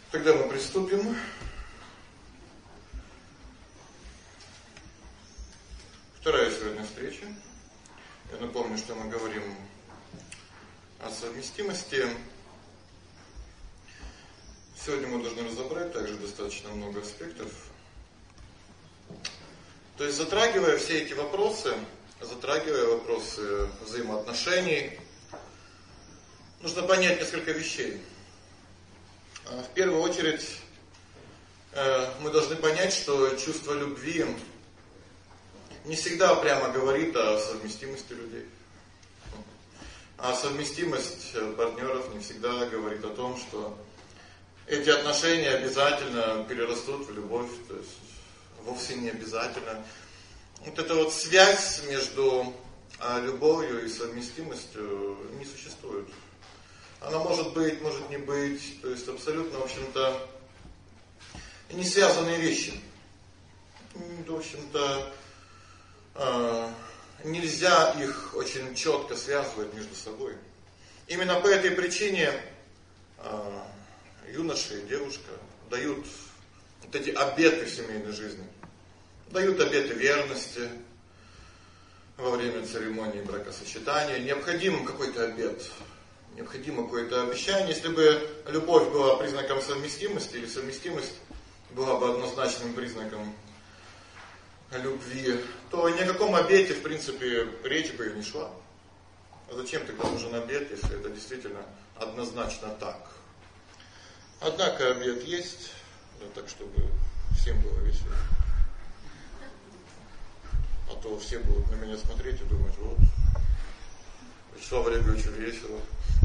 Тогда мы приступим. Вторая сегодня встреча. Я напомню, что мы говорим о совместимости. Сегодня мы должны разобрать также достаточно много аспектов. То есть затрагивая все эти вопросы, затрагивая вопросы взаимоотношений, нужно понять несколько вещей. В первую очередь мы должны понять, что чувство любви не всегда прямо говорит о совместимости людей. А совместимость партнеров не всегда говорит о том, что эти отношения обязательно перерастут в любовь. То есть вовсе не обязательно. Вот эта вот связь между любовью и совместимостью не существует. Она может быть, может не быть, то есть абсолютно, в общем-то, не связанные вещи. В общем-то, нельзя их очень четко связывать между собой. Именно по этой причине юноша и девушка дают вот эти обеты в семейной жизни. Дают обеты верности во время церемонии бракосочетания. Необходим какой-то обет. Необходимо какое-то обещание. Если бы любовь была признаком совместимости, или совместимость была бы однозначным признаком любви, то ни о каком обете, в принципе, речь бы и не шла. А зачем тогда нужен обет, если это действительно однозначно так? Однако обет есть, да, так чтобы всем было весело. А то все будут на меня смотреть и думать, вот, Вячеславу Олеговичу весело.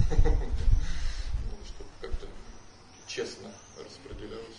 Чтобы как-то честно распределялось.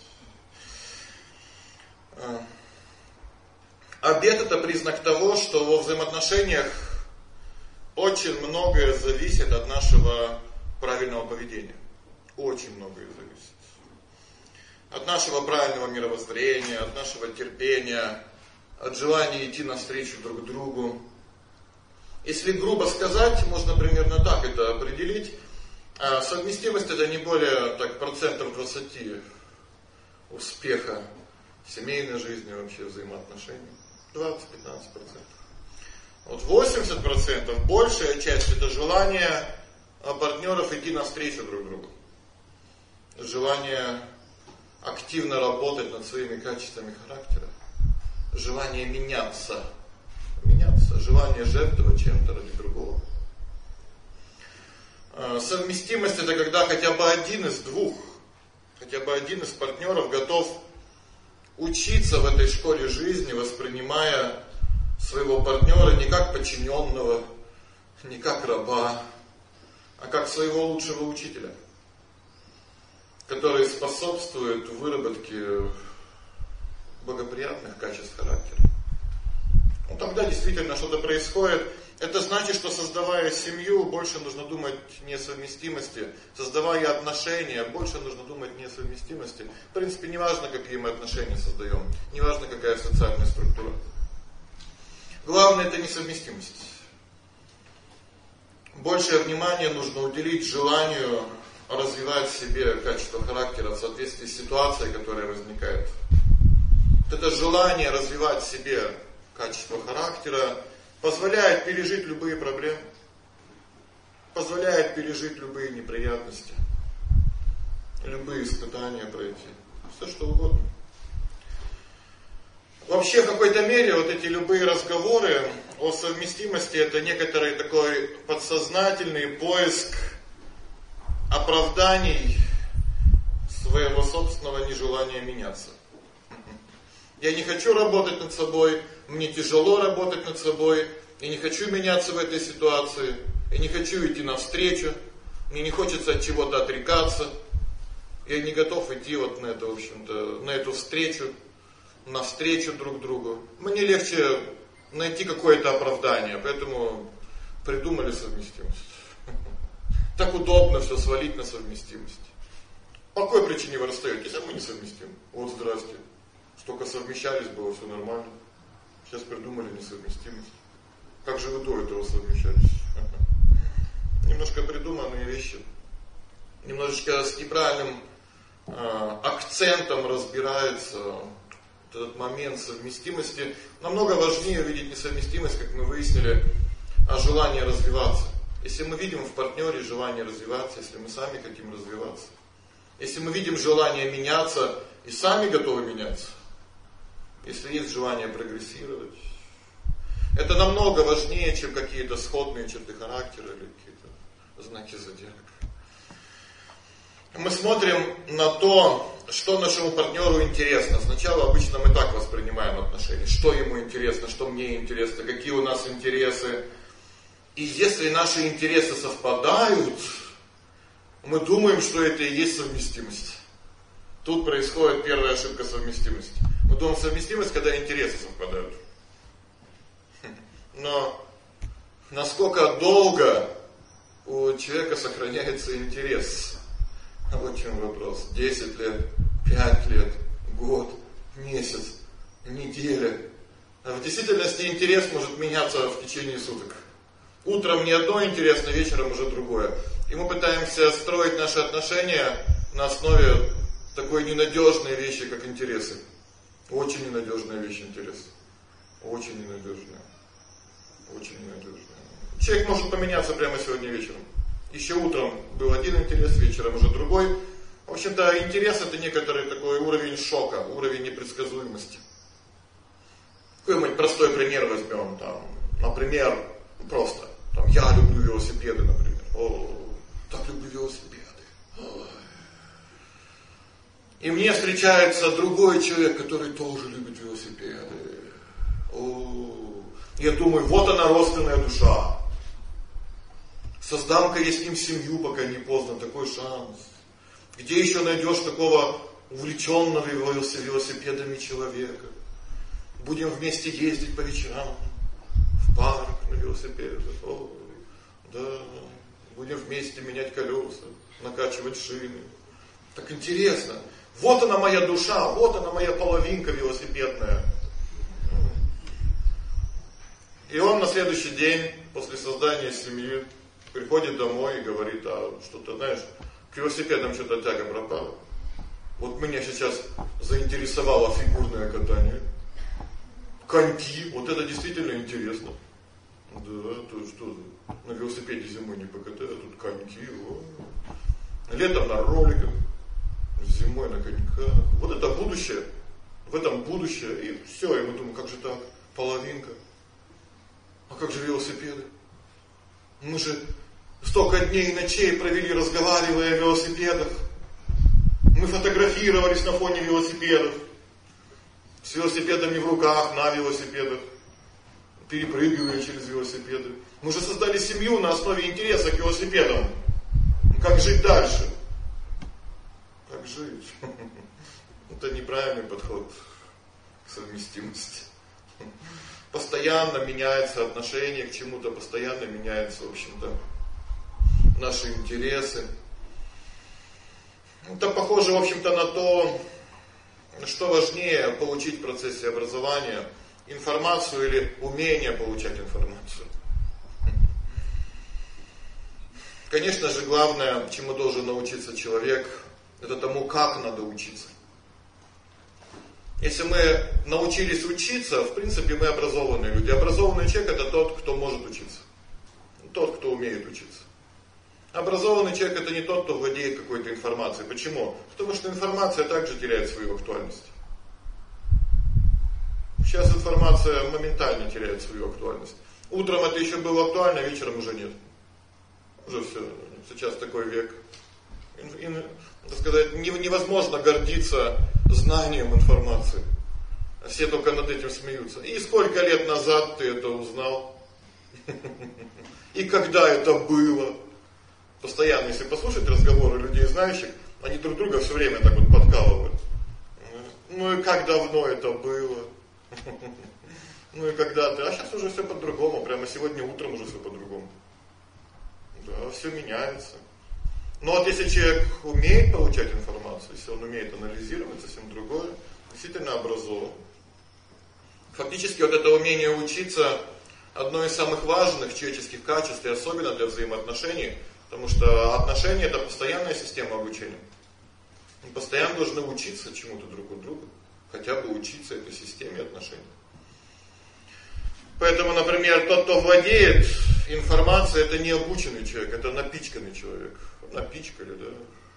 Обет — это признак того, что во взаимоотношениях очень многое зависит от нашего правильного поведения. Очень многое зависит. От нашего правильного мировоззрения, от нашего терпения, от желания идти навстречу друг другу. Если грубо сказать, можно примерно так это определить. Совместимость — это не более так, 20% успеха в семейной жизни, вообще взаимоотношений. 20-15%. Вот 80%, большая часть, это желание партнеров идти навстречу друг другу. Желание активно работать над своими качествами характера. Желание меняться. Желание жертвовать чем-то ради другого. Совместимость — это когда хотя бы один из двух, хотя бы один из партнеров готов учиться в этой школе жизни, воспринимая своего партнера не как подчиненного, не как раба, а как своего лучшего учителя, который способствует выработке благоприятных качеств характера. Ну, тогда действительно что-то происходит. Это значит, что создавая семью, больше нужно думать не о совместимости. Создавая отношения, больше нужно думать не о совместимости. В принципе, не важно, какие мы отношения создаем. Не важно, какая социальная структура. Главное — это несовместимость. Большее внимание нужно уделить желанию развивать в себе качество характера в соответствии с ситуацией, которая возникает. Вот это желание развивать в себе качество характера позволяет пережить любые проблемы, позволяет пережить любые неприятности, любые испытания пройти, все что угодно. Вообще, в какой-то мере, вот эти любые разговоры о совместимости — это некоторый такой подсознательный поиск оправданий своего собственного нежелания меняться. Я не хочу работать над собой, мне тяжело работать над собой, я не хочу меняться в этой ситуации, я не хочу идти навстречу, мне не хочется от чего-то отрекаться, я не готов идти вот на это, в общем-то, на эту встречу, навстречу друг другу. Мне легче найти какое-то оправдание, поэтому придумали совместимость. Так удобно все свалить на совместимость. По какой причине вы расстаетесь? А мы не совместим. Вот здрасте. Столько совмещались, было все нормально. Сейчас придумали несовместимость. Как же вы до этого совмещались? Немножко придуманные вещи. Немножечко с неправильным акцентом разбирается этот момент совместимости. Намного важнее увидеть не совместимость, как мы выяснили, а желание развиваться. Если мы видим в партнере желание развиваться, если мы сами хотим развиваться, если мы видим желание меняться и сами готовы меняться, если есть желание прогрессировать, это намного важнее, чем какие-то сходные черты характера или какие-то знаки зодиака. Мы смотрим на то, что нашему партнеру интересно. Сначала обычно мы так воспринимаем отношения. Что ему интересно, что мне интересно, какие у нас интересы. И если наши интересы совпадают, мы думаем, что это и есть совместимость. Тут происходит первая ошибка совместимости. Мы думаем совместимость, когда интересы совпадают. Но насколько долго у человека сохраняется интерес? Вот в чем вопрос. 10 лет, 5 лет, год, месяц, неделя. А в действительности интерес может меняться в течение суток. Утром не одно интересно, вечером уже другое. И мы пытаемся строить наши отношения на основе такой ненадежной вещи, как интересы. Очень ненадежная вещь интерес. Очень ненадежная. Очень ненадежная. Человек может поменяться прямо сегодня вечером. Еще утром был один интерес, вечером уже другой. В общем-то, интерес это некоторый такой уровень шока, уровень непредсказуемости. Какой-нибудь простой пример возьмем. Там, например, просто. Там, я люблю велосипеды, например. О, так люблю велосипеды. Ой. И мне встречается другой человек, который тоже любит велосипеды. О, я думаю, вот она родственная душа. Создам-ка я с ним семью, пока не поздно, такой шанс. Где еще найдешь такого увлеченного велосипедами человека? Будем вместе ездить по вечерам в парк на велосипедах. О, да, будем вместе менять колеса, накачивать шины. Так интересно. Вот она моя душа, вот она моя половинка велосипедная. И он на следующий день, после создания семьи, приходит домой и говорит, а что-то, знаешь, к велосипедам что-то тяга пропала. Вот меня сейчас заинтересовало фигурное катание. Коньки, вот это действительно интересно. Да, то что, на велосипеде зимой не покатаю, а тут коньки. О. Летом на роликах, зимой на коньках. Вот это будущее, в этом будущее. И все, и мы думаем, как же так, половинка. А как же велосипеды? Мы же столько дней и ночей провели, разговаривая о велосипедах. Мы фотографировались на фоне велосипедов. С велосипедами в руках, на велосипедах. Перепрыгивая через велосипеды. Мы же создали семью на основе интереса к велосипедам. Как жить дальше? Как жить? Это неправильный подход к совместимости. Постоянно меняется отношение к чему-то, постоянно меняются, в общем-то, наши интересы. Это похоже, в общем-то, на то, что важнее получить в процессе образования: информацию или умение получать информацию. Конечно же, главное, чему должен научиться человек, это тому, как надо учиться. Если мы научились учиться, в принципе, мы образованные люди. Образованный человек это тот, кто может учиться. Тот, кто умеет учиться. Образованный человек это не тот, кто владеет какой-то информацией. Почему? Потому что информация также теряет свою актуальность. Сейчас информация моментально теряет свою актуальность. Утром это еще было актуально, вечером уже нет. Уже все. Сейчас такой век. Так сказать, невозможно гордиться знанием информации. Все только над этим смеются. И сколько лет назад ты это узнал? И когда это было? Постоянно, если послушать разговоры людей знающих, они друг друга все время так вот подкалывают. Ну и как давно это было? Ну и когда ты? А сейчас уже все по-другому. Прямо сегодня утром уже все по-другому. Да, все меняется. Но вот если человек умеет получать информацию, если он умеет анализировать, совсем другое, действительно образован. Фактически вот это умение учиться одно из самых важных человеческих качеств, и особенно для взаимоотношений, потому что отношения это постоянная система обучения. Мы постоянно должны учиться чему-то друг у друга, хотя бы учиться этой системе отношений. Поэтому, например, тот, кто владеет информацией, это не обученный человек, это напичканный человек. Напичкали, да.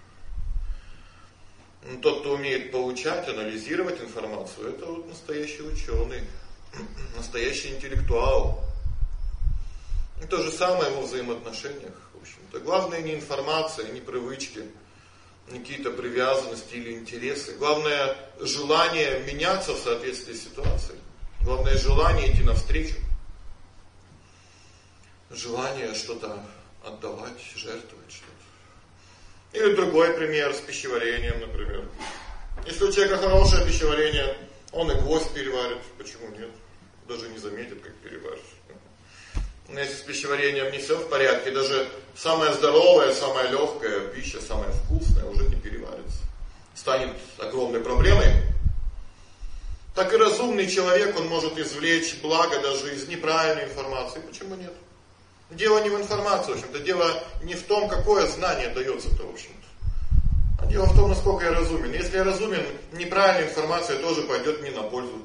Но тот, кто умеет получать, анализировать информацию, это вот настоящий ученый, настоящий интеллектуал. И то же самое во взаимоотношениях, в общем-то. Главное не информация, не привычки, не какие-то привязанности или интересы. Главное желание меняться в соответствии с ситуацией. Главное желание идти навстречу. Желание что-то отдавать, жертвовать что-то. Или другой пример с пищеварением, например. Если у человека хорошее пищеварение, он и гвоздь переварит. Почему нет? Даже не заметит, как переварит. Но если с пищеварением не все в порядке, даже самая здоровая, самая легкая пища, самая вкусная уже не переварится. Станет огромной проблемой. Так и разумный человек, он может извлечь благо даже из неправильной информации. Почему нет? Дело не в информации, в общем-то. Дело не в том, какое знание дается-то, в общем-то. А дело в том, насколько я разумен. Если я разумен, неправильная информация тоже пойдет мне на пользу.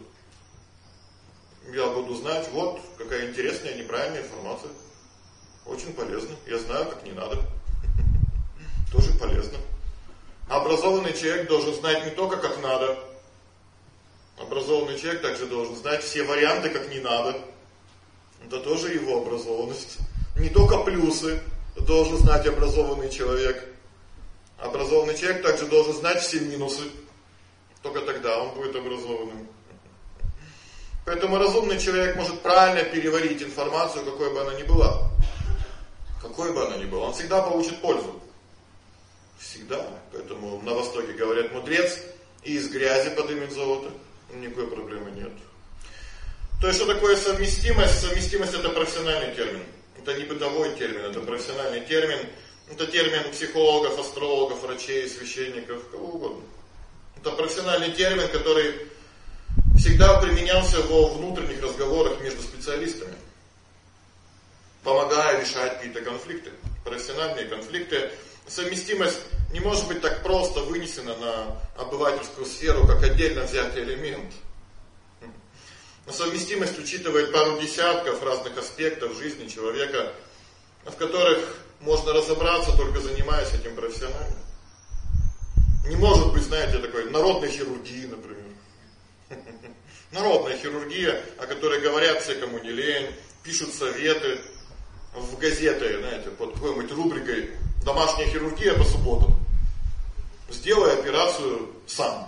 Я буду знать, вот, какая интересная неправильная информация. Очень полезно. Я знаю, как не надо. Тоже полезно. Образованный человек должен знать не только, как надо. Образованный человек также должен знать все варианты, как не надо. Это тоже его образованность. Не только плюсы должен знать образованный человек. Образованный человек также должен знать все минусы. Только тогда он будет образованным. Поэтому разумный человек может правильно переварить информацию, какой бы она ни была. Какой бы она ни была. Он всегда получит пользу. Всегда. Поэтому на Востоке говорят, мудрец и из грязи подымет золото. Никакой проблемы нет. То есть, что такое совместимость? Совместимость — это профессиональный термин. Это не бытовой термин, это профессиональный термин. Это термин психологов, астрологов, врачей, священников, кого угодно. Это профессиональный термин, который всегда применялся во внутренних разговорах между специалистами, помогая решать какие-то конфликты, профессиональные конфликты. Совместимость не может быть так просто вынесена на обывательскую сферу, как отдельно взятый элемент. Но совместимость учитывает пару десятков разных аспектов жизни человека, в которых можно разобраться, только занимаясь этим профессионально. Не может быть, знаете, такой народной хирургии, например. Народная хирургия, о которой говорят все, кому не лень, пишут советы в газеты, знаете, под какой-нибудь рубрикой «Домашняя хирургия по субботам». Сделай операцию сам.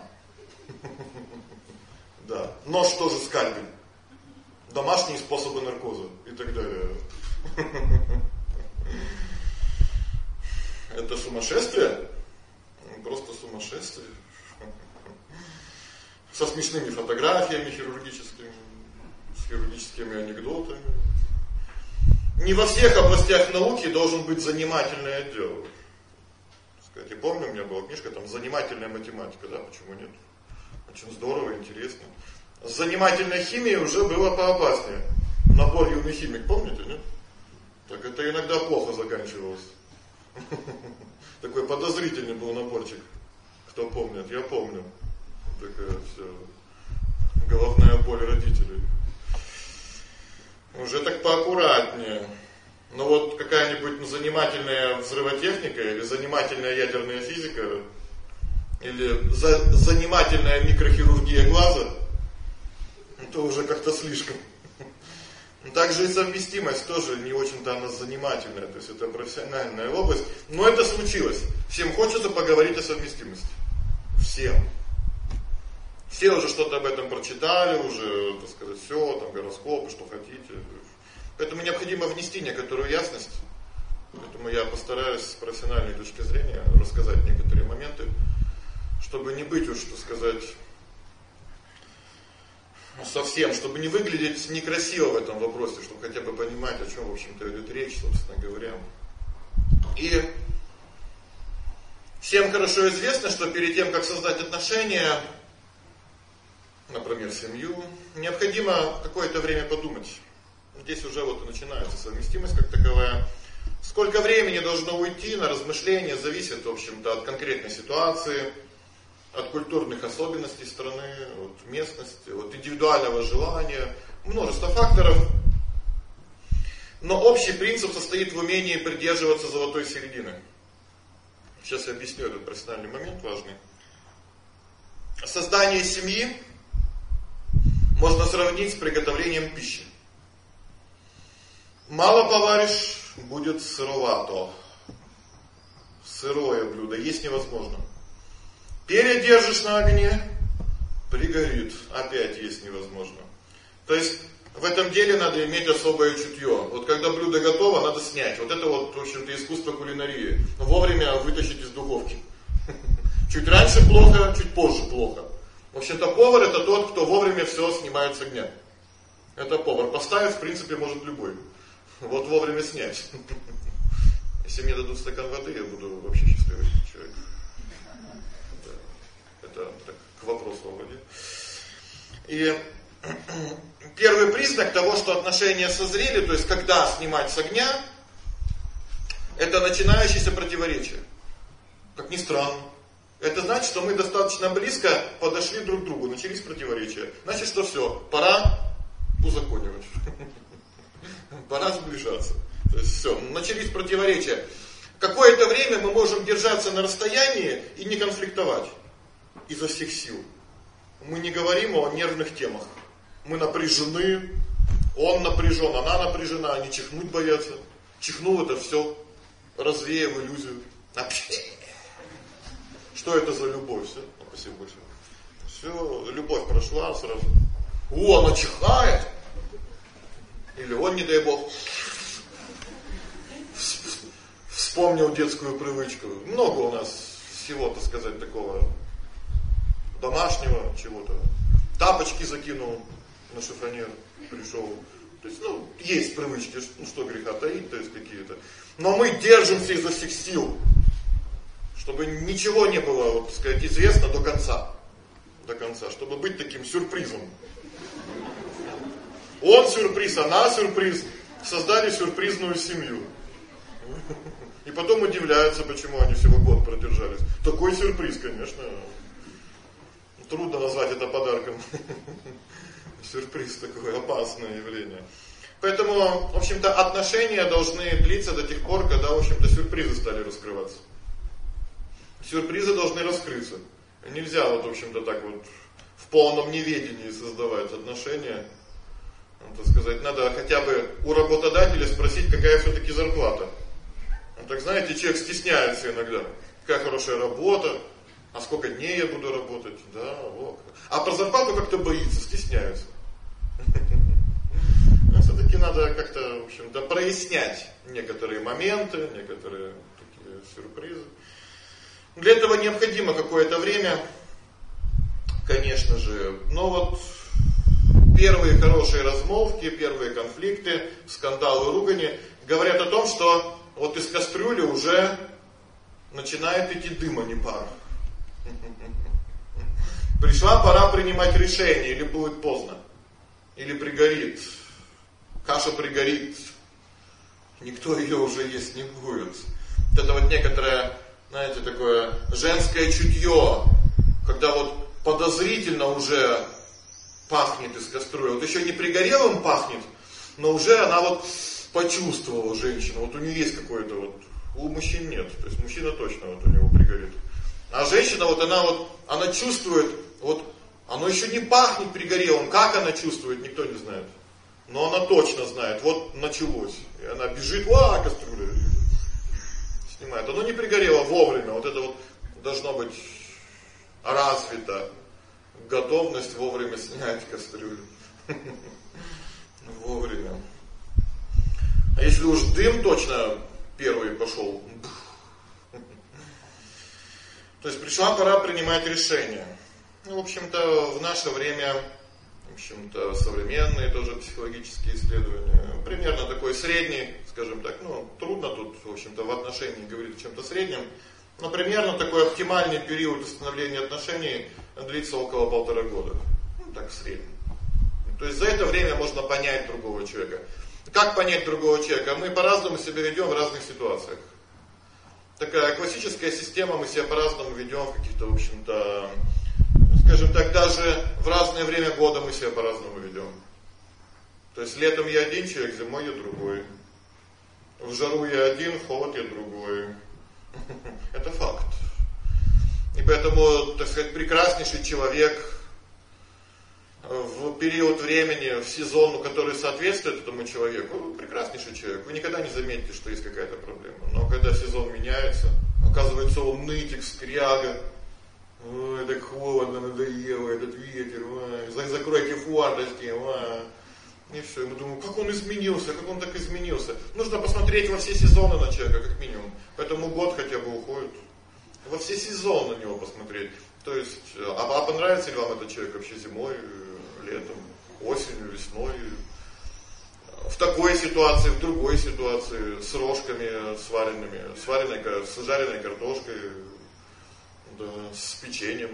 Да. Нож тоже скальпель. Домашние способы наркоза и так далее. Это сумасшествие? Просто сумасшествие. Со смешными фотографиями хирургическими, с хирургическими анекдотами. Не во всех областях науки должен быть занимательный отдел. Я помню, у меня была книжка, там занимательная математика, да, почему нет? Очень здорово, интересно. С занимательной химией уже было поопаснее. Набор юный химик, помните, нет? Так это иногда плохо заканчивалось. Такой подозрительный был наборчик. Кто помнит? Я помню. Такая все. Головная боль родителей. Уже так поаккуратнее. Но вот какая-нибудь занимательная взрывотехника или занимательная ядерная физика или занимательная микрохирургия глаза, это уже как-то слишком. Также и совместимость тоже не очень-то она занимательная, то есть это профессиональная область. Но это случилось. Всем хочется поговорить о совместимости. Всем. Все уже что-то об этом прочитали, уже, так сказать, все, там гороскопы, что хотите. Поэтому необходимо внести некоторую ясность. Поэтому я постараюсь с профессиональной точки зрения рассказать некоторые моменты, чтобы не быть уж, так сказать, совсем, чтобы не выглядеть некрасиво в этом вопросе, чтобы хотя бы понимать, о чем, в общем-то, идет речь, собственно говоря. И всем хорошо известно, что перед тем, как создать отношения, например, семью, необходимо какое-то время подумать. Здесь уже вот и начинается совместимость как таковая. Сколько времени должно уйти на размышления, зависит, в общем-то, от конкретной ситуации, от культурных особенностей страны, от местности, от индивидуального желания, множество факторов. Но общий принцип состоит в умении придерживаться золотой середины. Сейчас я объясню этот профессиональный момент важный. Создание семьи можно сравнить с приготовлением пищи. Мало поваришь, будет сыровато. Сырое блюдо, есть невозможно. Передержишь на огне, пригорит, опять есть невозможно. То есть в этом деле надо иметь особое чутье. Вот когда блюдо готово, надо снять. Вот это вот, в общем-то, искусство кулинарии. Вовремя вытащить из духовки. Чуть раньше плохо, чуть позже плохо. В общем-то, повар это тот, кто вовремя все снимает с огня. Это повар. Поставить, в принципе, может любой. Вот вовремя снять. Если мне дадут стакан воды, я буду вообще счастливый человек. Это так, к вопросу о воде. И первый признак того, что отношения созрели, то есть когда снимать с огня, это начинающееся противоречие. Как ни странно. Это значит, что мы достаточно близко подошли друг к другу, начались противоречия. Значит, что все, пора узаконивать. Пора сближаться. То есть все, начались противоречия. Какое-то время мы можем держаться на расстоянии и не конфликтовать изо всех сил. Мы не говорим о нервных темах. Мы напряжены, он напряжен, она напряжена, они чихнуть боятся. Чихнул это все, развеяв иллюзию. Что это за любовь? Все, спасибо большое. Все, любовь прошла сразу. О, она чихает. Или он, не дай бог, вспомнил детскую привычку. Много у нас всего, так сказать, такого домашнего чего-то. Тапочки закинул на шифонер, пришел. То есть, есть привычки, что греха таить, то есть какие-то. Но мы держимся изо всех сил, чтобы ничего не было, вот, так сказать, известно до конца. До конца, чтобы быть таким сюрпризом. Он сюрприз, она сюрприз. Создали сюрпризную семью. И потом удивляются, почему они всего год продержались. Такой сюрприз, конечно. Трудно назвать это подарком. Сюрприз такое опасное явление. Поэтому, в общем-то, отношения должны длиться до тех пор, когда, в общем-то, сюрпризы стали раскрываться. Сюрпризы должны раскрыться. Нельзя вот, в общем-то, так вот в полном неведении создавать отношения. Так сказать, надо хотя бы у работодателя спросить, какая все-таки зарплата. Так знаете, человек стесняется иногда. Какая хорошая работа, а сколько дней я буду работать, да, вот. А про зарплату как-то боится, стесняется. Все-таки надо как-то, в общем-то, прояснять некоторые моменты, некоторые такие сюрпризы. Для этого необходимо какое-то время, конечно же, но вот первые хорошие размолвки, первые конфликты, скандалы, ругани говорят о том, что вот из кастрюли уже начинает идти дым, а не пар. Пришла пора принимать решение, или будет поздно, или пригорит. Каша пригорит, никто ее уже есть не будет. Вот это вот некоторое, знаете, такое женское чутье, когда вот подозрительно уже пахнет из кастрюли. Вот еще не пригорелым пахнет, но уже она вот почувствовала, женщина. Вот у нее есть какое-то вот, у мужчин нет. То есть мужчина точно вот у него пригорит. А женщина вот она чувствует, вот оно еще не пахнет пригорелым. Как она чувствует, никто не знает. Но она точно знает, вот началось. И она бежит, кастрюля. Снимает. Оно не пригорело вовремя. Вот это вот должно быть развито. Готовность вовремя снять кастрюлю. Вовремя. А если уж дым точно первый пошел. То есть пришла пора принимать решение. В общем-то, в наше время, в общем-то, современные тоже психологические исследования, примерно такой средний, скажем так, трудно тут, в общем-то, в отношении говорить о чем-то среднем, но примерно такой оптимальный период установления отношений длится около 1,5 года. Так, в среднем. То есть за это время можно понять другого человека. Как понять другого человека? Мы по-разному себя ведем в разных ситуациях. Такая классическая система, мы себя по-разному ведем в каких-то, в общем-то, так даже в разное время года мы себя по-разному ведем. То есть летом я один человек, зимой я другой. В жару я один, в холод я другой. Это факт. И поэтому, так сказать, прекраснейший человек в период времени, в сезон, который соответствует этому человеку, прекраснейший человек. Вы никогда не заметите, что есть какая-то проблема. Но когда сезон меняется, оказывается, он нытик, скряга. Ой, так холодно, надоело, этот ветер, закройте форточки, и все. И мы думаем, как он изменился, как он так изменился. Нужно посмотреть во все сезоны на человека, как минимум. Поэтому год хотя бы уходит. Во все сезоны на него посмотреть. То есть, а понравится ли вам этот человек вообще зимой, летом, осенью, весной? В такой ситуации, в другой ситуации, с рожками сваренными, с жареной картошкой, да, с печеньем.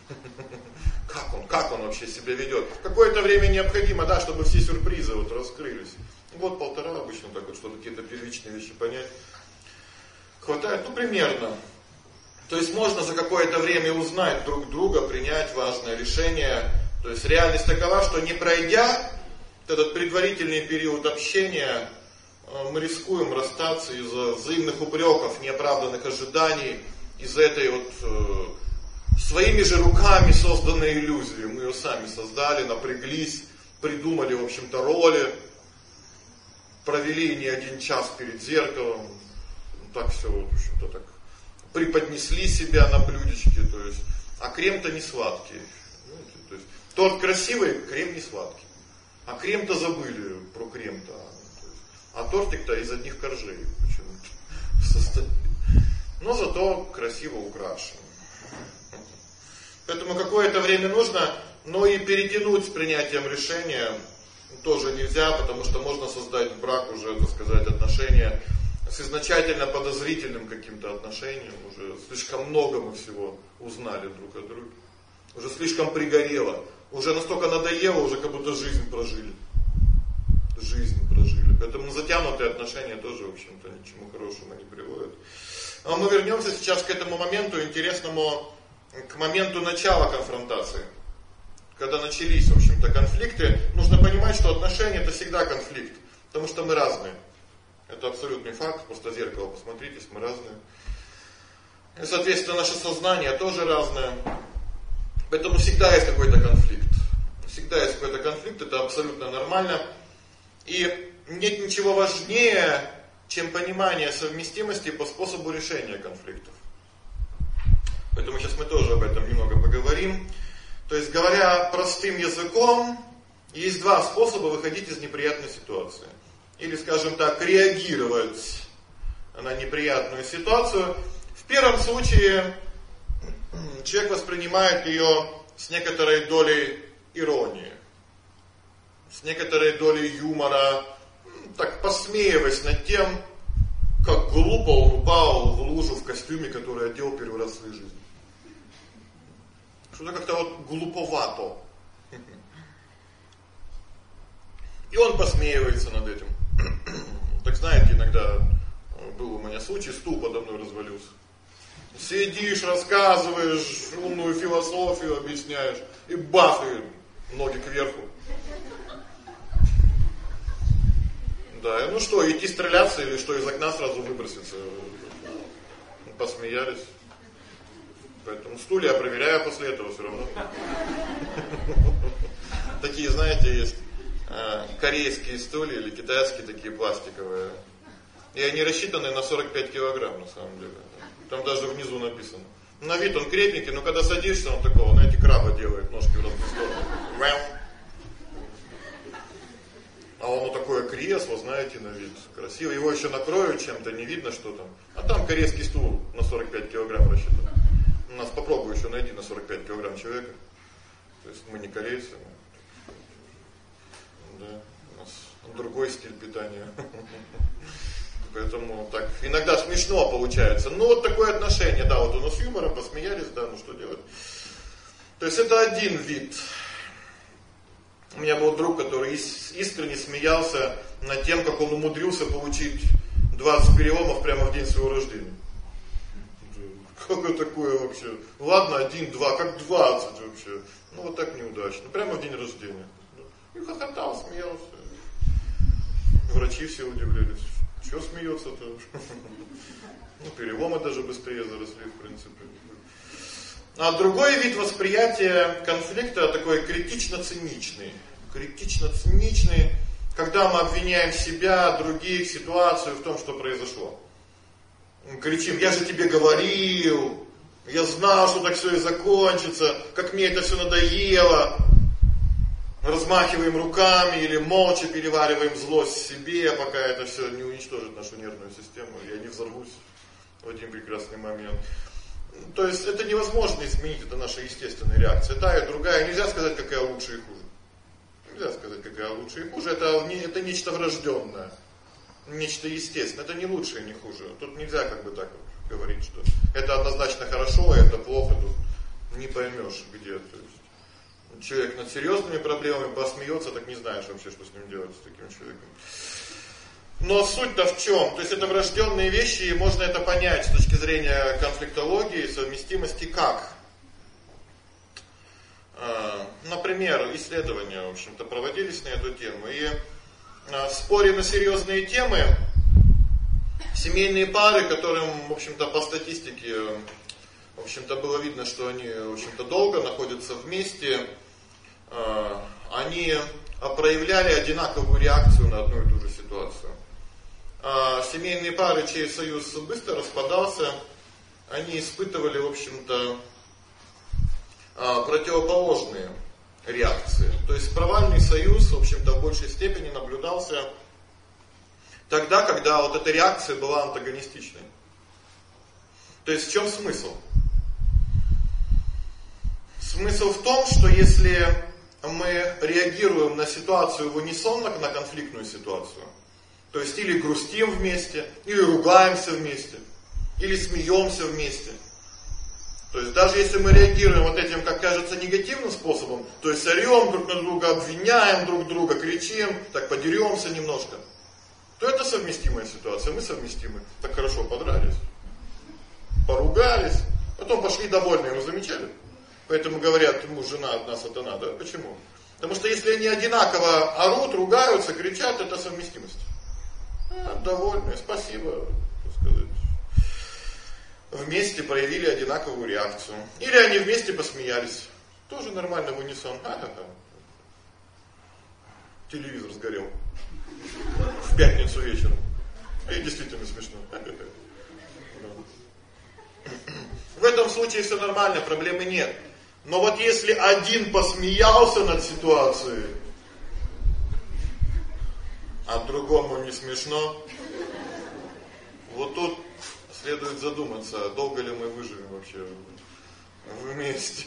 Как он вообще себя ведет? Какое-то время необходимо, да, чтобы все сюрпризы вот раскрылись. Год-полтора обычно так вот, чтобы какие-то первичные вещи понять. Хватает, примерно. То есть можно за какое-то время узнать друг друга, принять важное решение. То есть реальность такова, что не пройдя этот предварительный период общения, мы рискуем расстаться из-за взаимных упреков, неоправданных ожиданий, из-за этой вот своими же руками созданной иллюзии. Мы ее сами создали, напряглись, придумали, в общем-то, роли, провели не один час перед зеркалом, так все, в общем-то, так преподнесли себя на блюдечке, то есть, а крем-то не сладкий. То есть, торт красивый, крем не сладкий. А крем-то забыли про крем-то. А тортик-то из одних коржей почему-то состоит. Но зато красиво украшен. Поэтому какое-то время нужно, но и перетянуть с принятием решения тоже нельзя, потому что можно создать брак уже, так сказать, отношения с изначально подозрительным каким-то отношением. Уже слишком много мы всего узнали друг о друге. Уже слишком пригорело. Уже настолько надоело, уже как будто жизнь прожили. Поэтому затянутые отношения тоже, в общем-то, ничему хорошему не приводят. А мы вернемся сейчас к этому моменту интересному, к моменту начала конфронтации. Когда начались, в общем-то, конфликты, нужно понимать, что отношения это всегда конфликт, потому что мы разные. Это абсолютный факт, просто в зеркало посмотритесь, мы разные. И, соответственно, наше сознание тоже разное. Поэтому всегда есть какой-то конфликт. Всегда есть какой-то конфликт, это абсолютно нормально. И нет ничего важнее, чем понимание совместимости по способу решения конфликтов. Поэтому сейчас мы тоже об этом немного поговорим. То есть, говоря простым языком, есть два способа выходить из неприятной ситуации. Или, скажем так, реагировать на неприятную ситуацию. В первом случае человек воспринимает ее с некоторой долей иронии, с некоторой долей юмора, так посмеиваясь над тем, как глупо он упал в лужу в костюме, который одел первый раз в своей жизни. Что-то как-то вот глуповато. И он посмеивается над этим. Так знаете, иногда был у меня случай, стул подо мной развалился. Сидишь, рассказываешь, умную философию объясняешь, и бах, и ноги кверху. Да, ну что, идти стреляться или что, из окна сразу выброситься? Посмеялись. Поэтому стулья я проверяю после этого все равно. Такие, знаете, есть корейские стулья или китайские такие пластиковые. И они рассчитаны на 45 килограмм на самом деле. Там даже внизу написано. На вид он крепенький, но когда садишься, он такого, знаете, краба делает, ножки в разные стороны. А оно такое кресло, знаете, на вид красиво. Его еще накроют чем-то, не видно, что там. А там корейский стул на 45 килограмм рассчитан. У нас попробую еще найти на 45 килограмм человека. То есть мы не корейцы. Да, у нас другой стиль питания. Поэтому так иногда смешно получается. Ну вот такое отношение, да, вот у нас с юмором посмеялись, да, ну что делать. То есть это один вид. У меня был друг, который искренне смеялся над тем, как он умудрился получить 20 переломов прямо в день своего рождения. Что такое вообще? Ладно, 1, 2, как 20 вообще. Ну вот так неудачно. Прямо в день рождения. И хохотал, смеялся. Врачи все удивлялись. Чего смеется-то? Ну, переломы даже быстрее заросли, в принципе. А другой вид восприятия конфликта такой критично-циничный. Критично-циничный, когда мы обвиняем себя, других, ситуацию в том, что произошло. Мы кричим: я же тебе говорил, я знал, что так все и закончится, как мне это все надоело. Размахиваем руками или молча перевариваем злость в себе, пока это все не уничтожит нашу нервную систему, я не взорвусь в один прекрасный момент. То есть это невозможно изменить, это наша естественная реакция. Та и другая, нельзя сказать, какая лучше и хуже. Нельзя сказать, какая лучше и хуже, это нечто врожденное, нечто естественное, это не лучше и не хуже. Тут нельзя как бы так говорить, что это однозначно хорошо, а это плохо, тут не поймешь где. То есть человек над серьезными проблемами посмеется, так не знаешь вообще, что с ним делать, с таким человеком. Но суть-то в чем? То есть это врожденные вещи, и можно это понять с точки зрения конфликтологии, совместимости как? Например, исследования, в общем-то, проводились на эту тему. И в споре на серьезные темы семейные пары, которым, в общем-то, по статистике, в общем-то, было видно, что они, в общем-то, долго находятся вместе, они проявляли одинаковую реакцию на одну и ту же ситуацию. Семейные пары, чей союз быстро распадался, они испытывали, в общем-то, противоположные реакции. То есть провальный союз, в общем-то, в большей степени наблюдался тогда, когда вот эта реакция была антагонистичной. То есть в чем смысл? Смысл в том, что если мы реагируем на ситуацию в унисон, на конфликтную ситуацию, то есть или грустим вместе, или ругаемся вместе, или смеемся вместе. То есть даже если мы реагируем вот этим, как кажется, негативным способом, то есть орем друг на друга, обвиняем друг друга, кричим, так подеремся немножко, то это совместимая ситуация, мы совместимы. Так хорошо подрались, поругались, потом пошли довольные, вы замечали? Поэтому говорят, муж, жена, одна сатана, да? Почему? Потому что если они одинаково орут, ругаются, кричат, это совместимость. Довольные, спасибо, так сказать. Вместе проявили одинаковую реакцию. Или они вместе посмеялись. Тоже нормально в унисон. Ха-ха-ха. Телевизор сгорел. В пятницу вечером. И действительно смешно. В этом случае все нормально, проблемы нет. Но вот если один посмеялся над ситуацией, а другому не смешно, вот тут следует задуматься, долго ли мы выживем вообще вместе.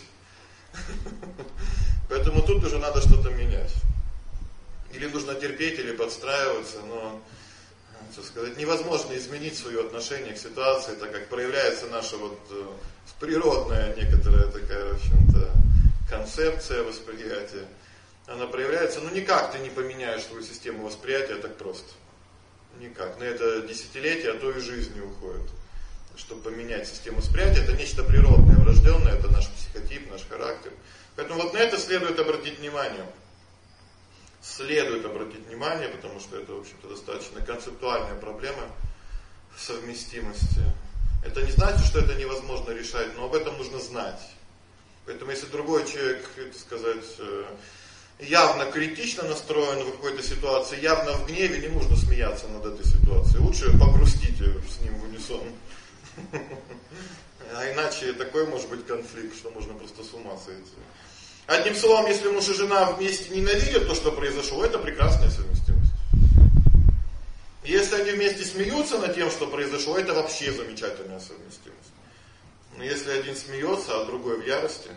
Поэтому тут уже надо что-то менять. Или нужно терпеть, или подстраиваться, но, так сказать, невозможно изменить свое отношение к ситуации, так как проявляется наша вот природная некоторая такая, в общем-то, концепция восприятия. Она проявляется, ну никак ты не поменяешь свою систему восприятия так просто. Никак. На это десятилетия, а то и жизни уходит. Чтобы поменять систему восприятия, это нечто природное, врожденное, это наш психотип, наш характер. Поэтому вот на это следует обратить внимание. Следует обратить внимание, потому что это, в общем-то, достаточно концептуальная проблема совместимости. Это не значит, что это невозможно решать, но об этом нужно знать. Поэтому если другой человек, так сказать, явно критично настроен в какой-то ситуации, явно в гневе, не нужно смеяться над этой ситуацией. Лучше погрустите с ним в унисон. А иначе такой может быть конфликт, что можно просто с ума сойти. Одним словом, если муж и жена вместе ненавидят то, что произошло, это прекрасная совместимость. Если они вместе смеются над тем, что произошло, это вообще замечательная совместимость. Но если один смеется, а другой в ярости,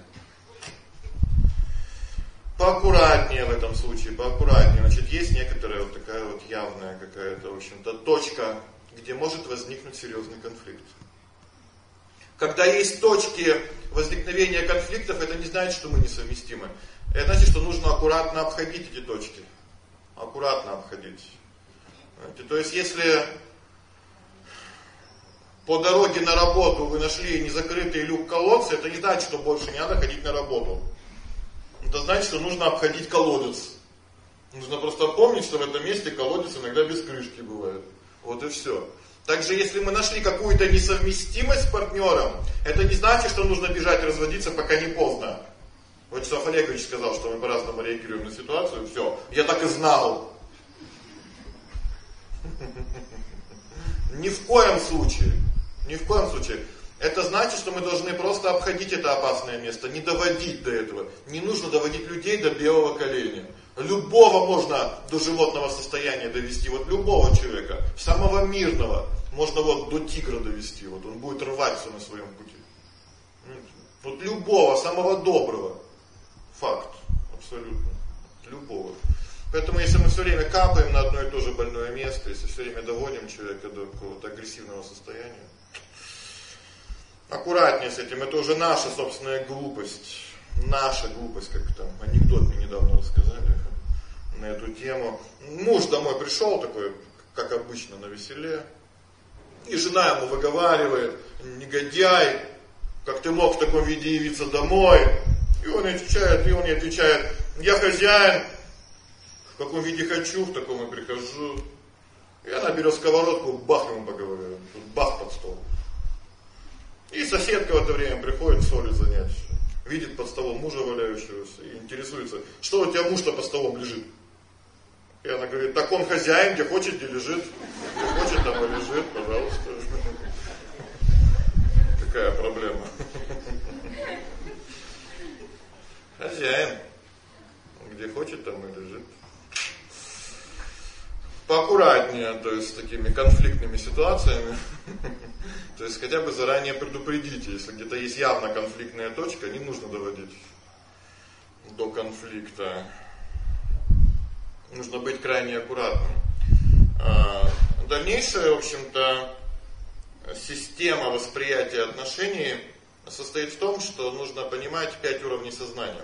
поаккуратнее в этом случае, поаккуратнее. Значит, есть некоторая вот такая вот явная какая-то, в общем-то, точка, где может возникнуть серьезный конфликт. Когда есть точки возникновения конфликтов, это не значит, что мы несовместимы. Это значит, что нужно аккуратно обходить эти точки. Аккуратно обходить. То есть, если по дороге на работу вы нашли незакрытый люк колодца, это не значит, что больше не надо ходить на работу. Это значит, что нужно обходить колодец. Нужно просто помнить, что в этом месте колодец иногда без крышки бывает. Вот и все. Также, если мы нашли какую-то несовместимость с партнером, это не значит, что нужно бежать разводиться, пока не поздно. Вячеслав Олегович сказал, что мы по-разному реагируем на ситуацию. Все, я так и знал. Ни в коем случае. Ни в коем случае. Это значит, что мы должны просто обходить это опасное место, не доводить до этого. Не нужно доводить людей до белого коленя. Любого можно до животного состояния довести, вот любого человека, самого мирного, можно вот до тигра довести, вот он будет рваться на своем пути. Вот любого, самого доброго. Факт, абсолютно, любого. Поэтому если мы все время капаем на одно и то же больное место, если все время доводим человека до какого-то агрессивного состояния, аккуратнее с этим, это уже наша собственная глупость. Наша глупость, как там анекдот мне недавно рассказали на эту тему. Муж домой пришел такой, как обычно, на веселе. И жена ему выговаривает: негодяй, как ты мог в таком виде явиться домой? И он ей отвечает: я хозяин, в каком виде хочу, в таком и прихожу. И она берет сковородку, бах ему по голове, бах под стол. И соседка в это время приходит солью занять. Видит под столом мужа валяющегося и интересуется: что у тебя муж-то под столом лежит? И она говорит: так он хозяин, где хочет, где лежит. Где хочет, там и лежит, пожалуйста. Какая проблема? Хозяин. Где хочет, там и лежит. Поаккуратнее, то есть с такими конфликтными ситуациями. То есть хотя бы заранее предупредите, если где-то есть явно конфликтная точка, не нужно доводить до конфликта. Нужно быть крайне аккуратным. Дальнейшая, в общем-то, система восприятия отношений состоит в том, что нужно понимать 5 уровней сознания.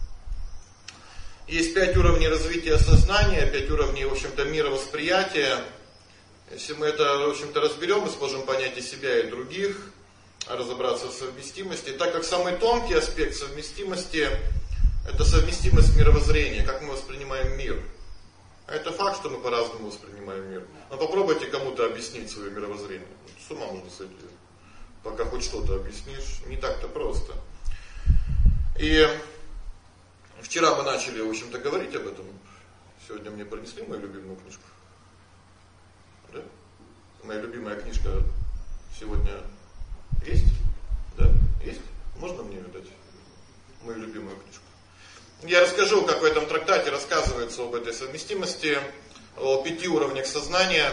Есть 5 уровней развития сознания, 5 уровней, в общем-то, мировосприятия. Если мы это, в общем-то, разберем, мы сможем понять и себя, и других, разобраться в совместимости. Так как самый тонкий аспект совместимости – это совместимость мировоззрения, как мы воспринимаем мир. А это факт, что мы по-разному воспринимаем мир. Но попробуйте кому-то объяснить свое мировоззрение. С ума можно сойти. Пока хоть что-то объяснишь, не так-то просто. И вчера мы начали, в общем-то, говорить об этом. Сегодня мне принесли мою любимую книжку. Да? Моя любимая книжка сегодня есть? Да? Есть? Можно мне ее дать? Мою любимую книжку. Я расскажу, как в этом трактате рассказывается об этой совместимости, о 5 уровнях сознания,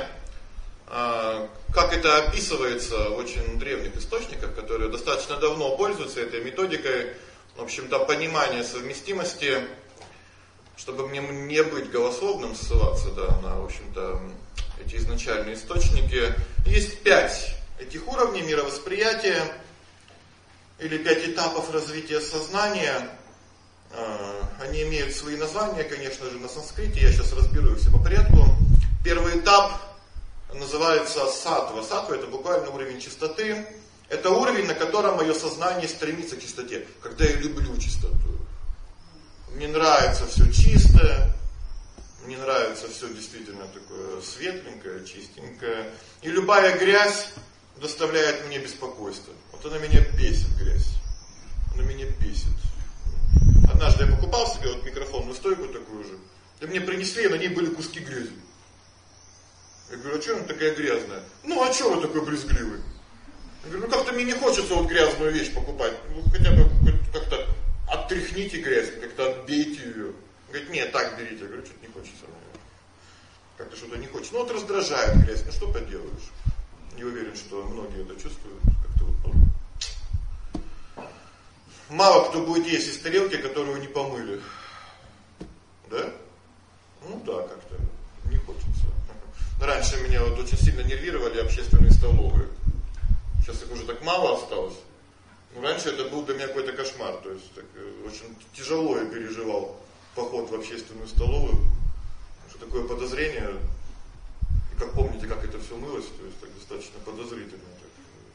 как это описывается в очень древних источниках, которые достаточно давно пользуются этой методикой, в общем-то, понимания совместимости, чтобы мне не быть голословным, ссылаться, да, на, в общем-то, эти изначальные источники. Есть 5 этих уровней мировосприятия, или 5 этапов развития сознания. Они имеют свои названия, конечно же, на санскрите, я сейчас разберу их все по порядку. Первый этап называется саттва. Саттва — это буквально уровень чистоты. Это уровень, на котором мое сознание стремится к чистоте, когда я люблю чистоту. Мне нравится все чистое, мне нравится все действительно такое светленькое, чистенькое. И любая грязь доставляет мне беспокойство. Вот она меня бесит, грязь. Она меня бесит. Однажды я покупал себе вот микрофонную стойку такую же. И мне принесли, и на ней были куски грязи. Я говорю: а что она такая грязная? Ну а что вы такой брезгливый? Я говорю: ну как-то мне не хочется вот грязную вещь покупать. Ну хотя бы как-то оттряхните грязь, как-то отбейте ее. Говорит: нет, так берите. Я говорю: что-то не хочется. Как-то что-то не хочется. Ну вот раздражает грязь, ну что поделаешь. Не уверен, что многие это чувствуют. Как-то вот, мало кто будет есть из тарелки, которую не помыли. Да? Ну да, как-то не хочется. Раньше меня вот очень сильно нервировали общественные столовые. Сейчас их уже так мало осталось. Но раньше это был для меня какой-то кошмар. То есть так, очень тяжело я переживал поход в общественную столовую. Что такое подозрение. И как помните, как это все мылось, то есть так достаточно подозрительно. Так,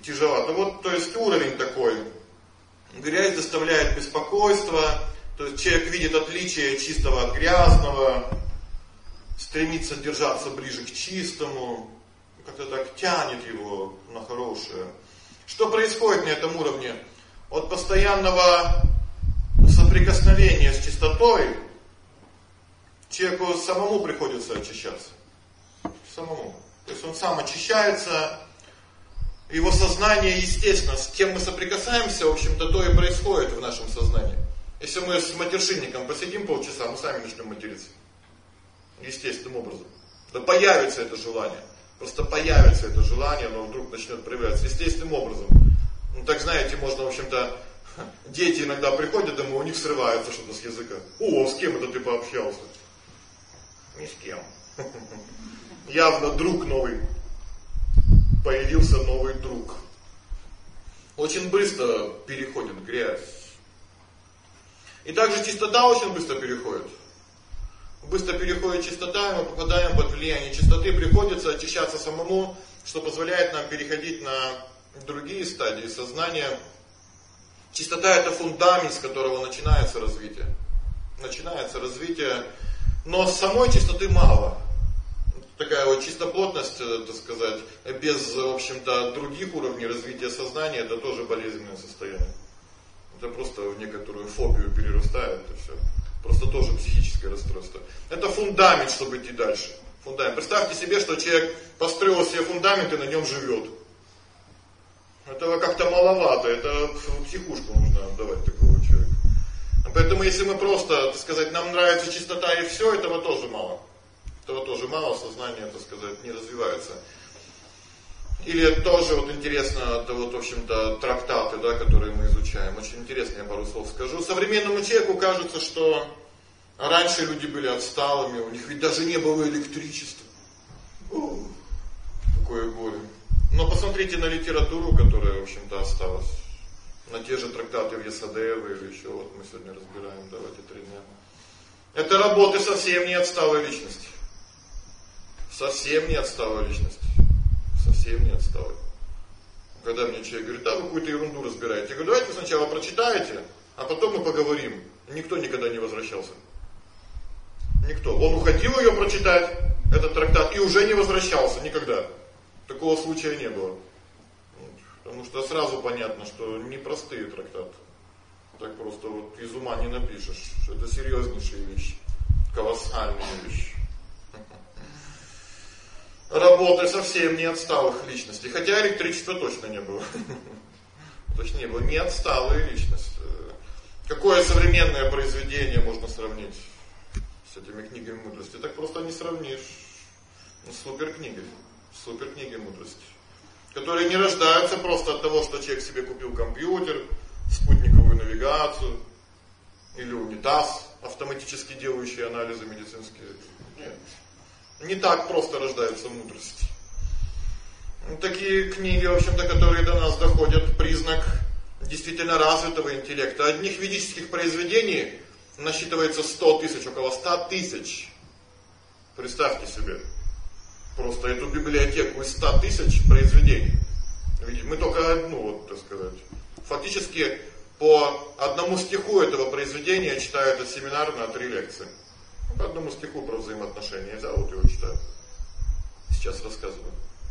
тяжеловато. Вот, то есть уровень такой. Грязь доставляет беспокойство, то есть человек видит отличие чистого от грязного, стремится держаться ближе к чистому, как-то так тянет его на хорошее. Что происходит на этом уровне? От постоянного соприкосновения с чистотой человеку самому приходится очищаться. Самому. То есть он сам очищается, его сознание, естественно, с кем мы соприкасаемся, в общем-то, то и происходит в нашем сознании. Если мы с матершинником посидим полчаса, мы сами начнем материться. Естественным образом. Да появится это желание. Просто появится это желание, оно вдруг начнет проявляться естественным образом. Ну так знаете, можно, в общем-то, дети иногда приходят домой, у них срывается что-то с языка. О, с кем это ты пообщался? Ни с кем. Явно друг новый. Появился новый друг. Очень быстро переходит грязь. И также чистота очень быстро переходит. Быстро переходит чистота, и мы попадаем под влияние чистоты. Приходится очищаться самому, что позволяет нам переходить на другие стадии сознания. Чистота — это фундамент, с которого начинается развитие. Начинается развитие, но самой чистоты мало. Такая вот чистоплотность, так сказать, без, в общем-то, других уровней развития сознания, это тоже болезненное состояние. Это просто в некоторую фобию перерастает, и все. Просто тоже психическое расстройство. Это фундамент, чтобы идти дальше. Фундамент. Представьте себе, что человек построил себе фундамент и на нем живет. Этого как-то маловато, это в психушку нужно отдавать такого человека. Поэтому если мы просто, так сказать, нам нравится чистота и все, этого тоже мало. Этого тоже мало, сознание, так сказать, не развивается. Или тоже вот интересно, это вот, в общем-то, трактаты, да, которые мы изучаем. Очень интересно, я пару слов скажу. Современному человеку кажется, что раньше люди были отсталыми, у них ведь даже не было электричества. Какое горе. Но посмотрите на литературу, которая, в общем-то, осталась. На те же трактаты Вьясадевы или еще, вот мы сегодня разбираем, давайте 3 дня. Это работы совсем не отсталой личности. Совсем не отсталой личности. Совсем не отсталой. Когда мне человек говорит, да, вы какую-то ерунду разбираете. Я говорю, давайте вы сначала прочитаете, а потом мы поговорим. Никто никогда не возвращался. Никто. Он уходил ее прочитать, этот трактат, и уже не возвращался никогда. Такого случая не было. Потому что сразу понятно, что непростые трактаты. Так просто вот из ума не напишешь. Это серьезнейшие вещи. Колоссальные вещи. Работы совсем не отсталых личностей. Хотя электричества точно не было. Точно не было. Не отсталая личность. Какое современное произведение можно сравнить с этими книгами мудрости? Так просто не сравнишь. С суперкнигой. Суперкниги мудрости. Которые не рождаются просто от того, что человек себе купил компьютер, спутниковую навигацию или унитаз, автоматически делающий анализы медицинские. Нет. Не так просто рождается мудрость. Такие книги, в общем-то, которые до нас доходят, признак действительно развитого интеллекта. Одних ведических произведений насчитывается 100 тысяч, около 100 тысяч. Представьте себе. Просто эту библиотеку из 100 тысяч произведений. Мы только одну, вот, так сказать. Фактически по одному стиху этого произведения читаю этот семинар на 3 лекции. По одному стиху про взаимоотношения взял, вот его читаю. Сейчас рассказываю.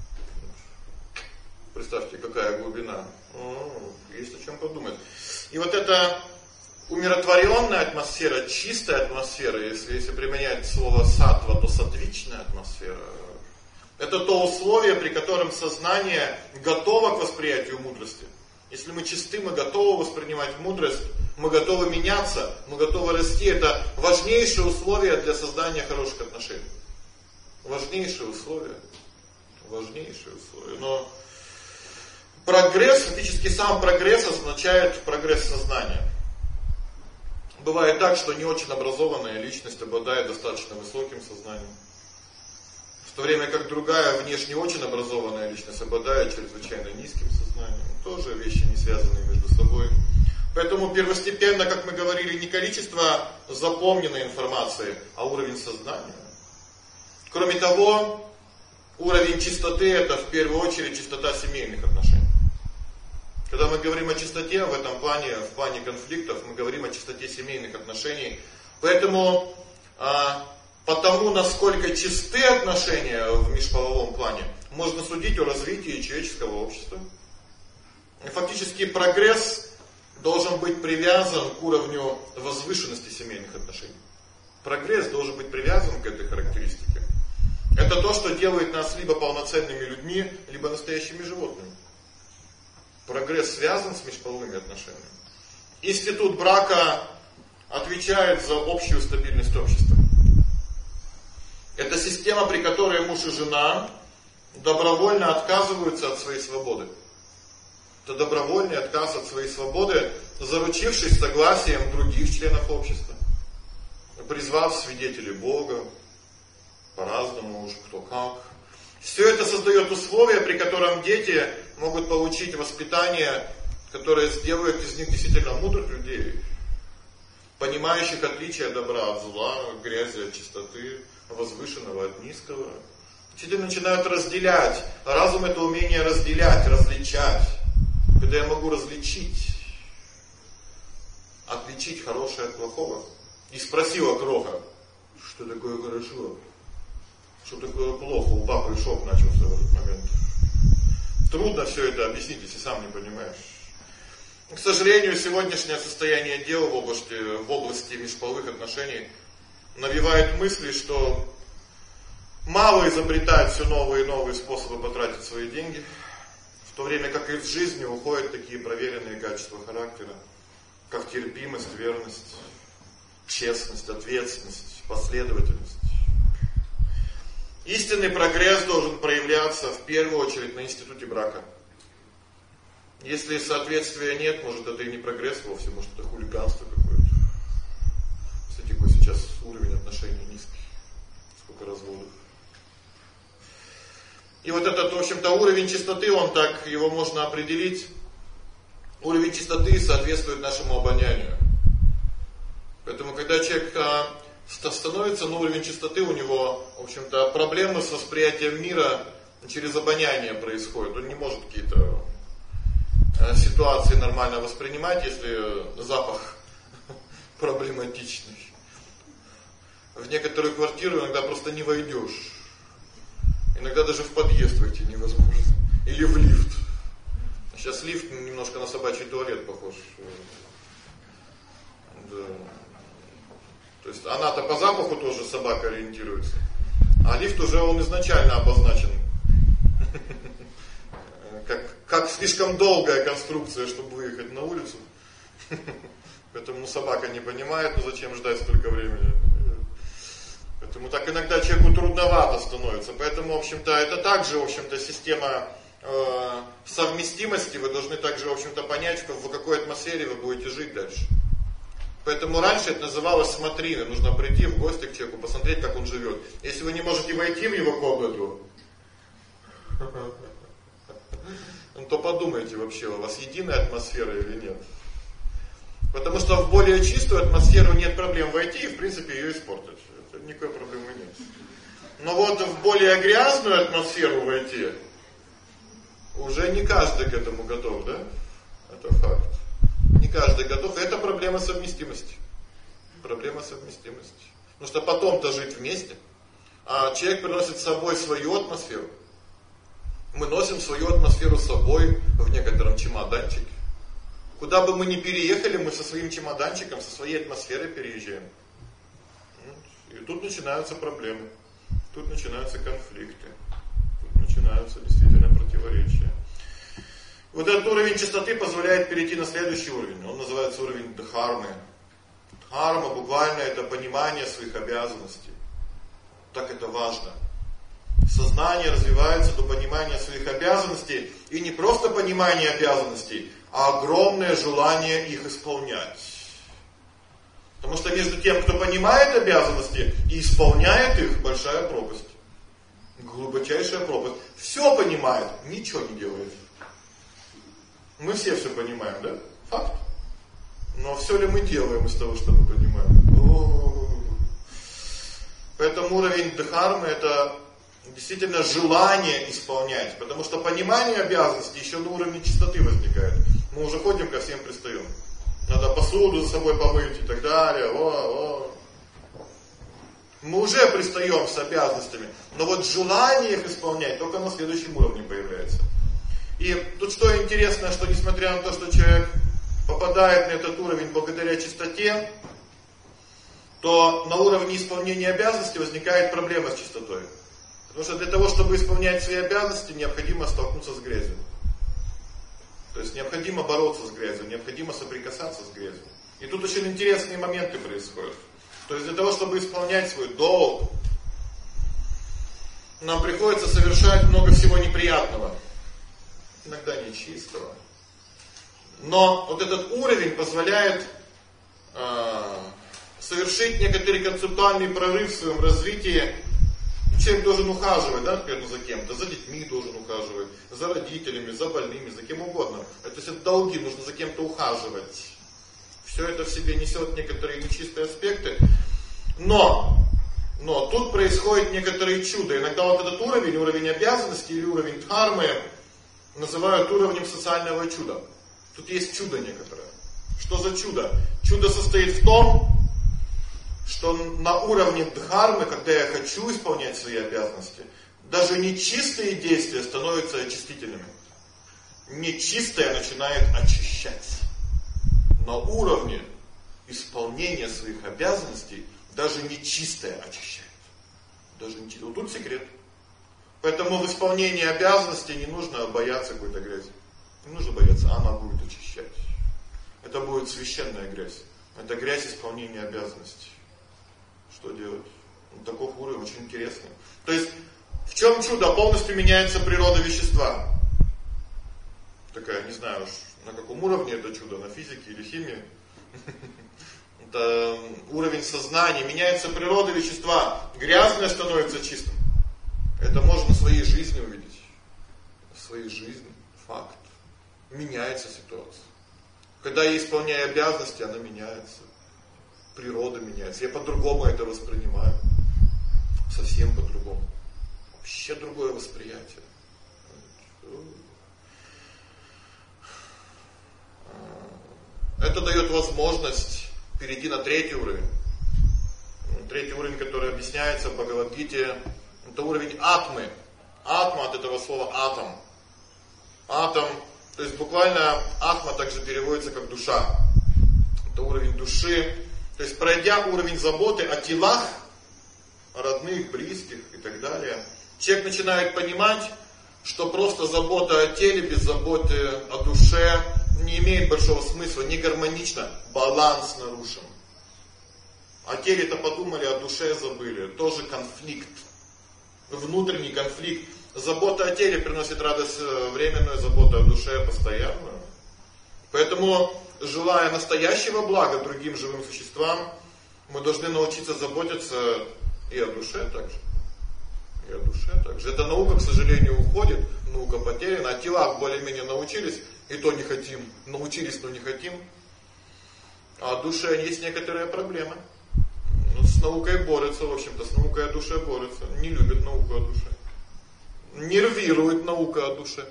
Представьте, какая глубина. Есть о чем подумать. И вот эта умиротворенная атмосфера, чистая атмосфера, если применять слово саттва, то саттвичная атмосфера. Это то условие, при котором сознание готово к восприятию мудрости. Если мы чисты, мы готовы воспринимать мудрость, мы готовы меняться, мы готовы расти. Это важнейшее условие для создания хороших отношений. Важнейшее условие. Важнейшее условие. Но прогресс, фактически сам прогресс означает прогресс сознания. Бывает так, что не очень образованная личность обладает достаточно высоким сознанием. В то время как другая, внешне очень образованная личность обладает чрезвычайно низким сознанием. Тоже вещи не связанные между собой. Поэтому первостепенно, как мы говорили, не количество запомненной информации, а уровень сознания. Кроме того, уровень чистоты — это в первую очередь чистота семейных отношений. Когда мы говорим о чистоте, в этом плане, в плане конфликтов, мы говорим о чистоте семейных отношений. Поэтому, потому насколько чисты отношения в межполовом плане, можно судить о развитии человеческого общества. И фактически прогресс должен быть привязан к уровню возвышенности семейных отношений. Прогресс должен быть привязан к этой характеристике. Это то, что делает нас либо полноценными людьми, либо настоящими животными. Прогресс связан с межполовыми отношениями. Институт брака отвечает за общую стабильность общества. Это система, при которой муж и жена добровольно отказываются от своей свободы. Это добровольный отказ от своей свободы, заручившись согласием других членов общества, призвав свидетелей Бога, по-разному уж кто как. Все это создает условия, при котором дети могут получить воспитание, которое сделает из них действительно мудрых людей, понимающих отличие добра от зла, грязи от чистоты, возвышенного от низкого. Дети начинают разделять. Разум — это умение разделять, различать. Когда я могу различить, отличить хорошее от плохого. И спросила Кроха, что такое хорошо, что такое плохо. У папы шок начался в этот момент. Трудно все это объяснить, если сам не понимаешь. К сожалению, сегодняшнее состояние дел в области межполовых отношений навевает мысли, что мало изобретают все новые и новые способы потратить свои деньги, в то время как из жизни уходят такие проверенные качества характера, как терпимость, верность, честность, ответственность, последовательность. Истинный прогресс должен проявляться в первую очередь на институте брака. Если соответствия нет, может это и не прогресс вовсе, может это хулиганство какое-то. Кстати, какой сейчас уровень отношений низкий, сколько разводов. И вот этот, в общем-то, уровень чистоты, он так, его можно определить. Уровень чистоты соответствует нашему обонянию. Поэтому, когда человек становится на уровень чистоты, у него, в общем-то, проблемы с восприятием мира через обоняние происходят. Он не может какие-то ситуации нормально воспринимать, если запах проблематичный. В некоторую квартиру иногда просто не войдешь. Иногда даже в подъезд войти невозможно. Или в лифт. Сейчас лифт немножко на собачий туалет похож. Да. То есть она-то по запаху тоже собака ориентируется. А лифт уже он изначально обозначен. Как слишком долгая конструкция, чтобы выехать на улицу. Поэтому собака не понимает, ну зачем ждать столько времени. Поэтому так иногда человеку трудновато становится. Поэтому, в общем-то, это также, в общем-то, система совместимости. Вы должны также, в общем-то, понять, в какой атмосфере вы будете жить дальше. Поэтому раньше это называлось смотрины. Нужно прийти в гости к человеку, посмотреть, как он живет. Если вы не можете войти в его комнату, то подумайте вообще, у вас единая атмосфера или нет. Потому что в более чистую атмосферу нет проблем войти и, в принципе, ее испортить. Это никакой проблемы нет. Но вот в более грязную атмосферу войти, уже не каждый к этому готов, да? Это факт. Не каждый готов. Это проблема совместимости. Проблема совместимости. Потому что потом-то жить вместе. А человек приносит с собой свою атмосферу. Мы носим свою атмосферу с собой в некотором чемоданчике. Куда бы мы ни переехали, мы со своим чемоданчиком, со своей атмосферой переезжаем. И тут начинаются проблемы. Тут начинаются конфликты. Тут начинаются действительно противоречия. Вот этот уровень чистоты позволяет перейти на следующий уровень. Он называется уровень дхармы. Дхарма буквально это понимание своих обязанностей. Так это важно. Сознание развивается до понимания своих обязанностей. И не просто понимание обязанностей, а огромное желание их исполнять. Потому что между тем, кто понимает обязанности и исполняет их, большая пропасть. Глубочайшая пропасть. Все понимает, ничего не делает. Мы все понимаем, да? Факт. Но все ли мы делаем из того, что мы понимаем? Поэтому уровень дхармы это действительно желание исполнять. Потому что понимание обязанностей еще на уровне чистоты возникает. Мы уже ходим, ко всем пристаем. Надо посуду за собой помыть и так далее. Мы уже пристаем с обязанностями, но вот желание их исполнять только на следующем уровне появляется. И тут что интересно, что несмотря на то, что человек попадает на этот уровень благодаря чистоте, то на уровне исполнения обязанностей возникает проблема с чистотой. Потому что для того, чтобы исполнять свои обязанности, необходимо столкнуться с грязью. То есть необходимо бороться с грязью, необходимо соприкасаться с грязью. И тут очень интересные моменты происходят. То есть для того, чтобы исполнять свой долг, нам приходится совершать много всего неприятного. Иногда нечистого. Но вот этот уровень позволяет совершить некоторый концептуальный прорыв в своем развитии. Человек должен ухаживать, да, например, за кем-то, за детьми должен ухаживать, за родителями, за больными, за кем угодно. То есть это долги, нужно за кем-то ухаживать. Все это в себе несет некоторые нечистые аспекты. Но тут происходит некоторые чудо. Иногда вот этот уровень обязанностей или уровень дхармы называют уровнем социального чуда. Тут есть чудо некоторое. Что за чудо? Чудо состоит в том, что на уровне дхармы, когда я хочу исполнять свои обязанности, даже нечистые действия становятся очистительными. Нечистое начинает очищать. На уровне исполнения своих обязанностей даже нечистое очищает. Даже нечистое. Вот тут секрет. Поэтому в исполнении обязанностей не нужно бояться какой-то грязи. Не нужно бояться, она будет очищать. Это будет священная грязь. Это грязь исполнения обязанностей. Что делать? Вот таков уровень очень интересный. То есть, в чем чудо? Полностью меняется природа вещества. Такая, не знаю уж, на каком уровне это чудо, на физике или химии. Это уровень сознания. Меняется природа вещества. Грязное становится чистым. Это можно в своей жизни увидеть. В своей жизни. Факт. Меняется ситуация. Когда я исполняю обязанности, она меняется. Природа меняется. Я по-другому это воспринимаю. Совсем по-другому. Вообще другое восприятие. Это дает возможность перейти на третий уровень. Третий уровень, который объясняется в Бхагавад-гите, это уровень атмы. Атма от этого слова атом. Атом, то есть буквально атма также переводится как душа. Это уровень души. То есть пройдя уровень заботы о телах, о родных, близких и так далее, человек начинает понимать, что просто забота о теле без заботы о душе не имеет большого смысла, не гармонично, баланс нарушен. О теле-то подумали, о душе забыли. Тоже конфликт. Внутренний конфликт. Забота о теле приносит радость временную, забота о душе постоянную. Поэтому, желая настоящего блага другим живым существам, мы должны научиться заботиться и о душе также. И о душе также. Эта наука, к сожалению, уходит, наука потеряна. О телах более-менее научились, и то не хотим. Научились, но не хотим. А о душе есть некоторые проблемы. С наукой борются, в общем-то, с наукой о душе борются. Не любят науку о душе. Нервирует наука о душе.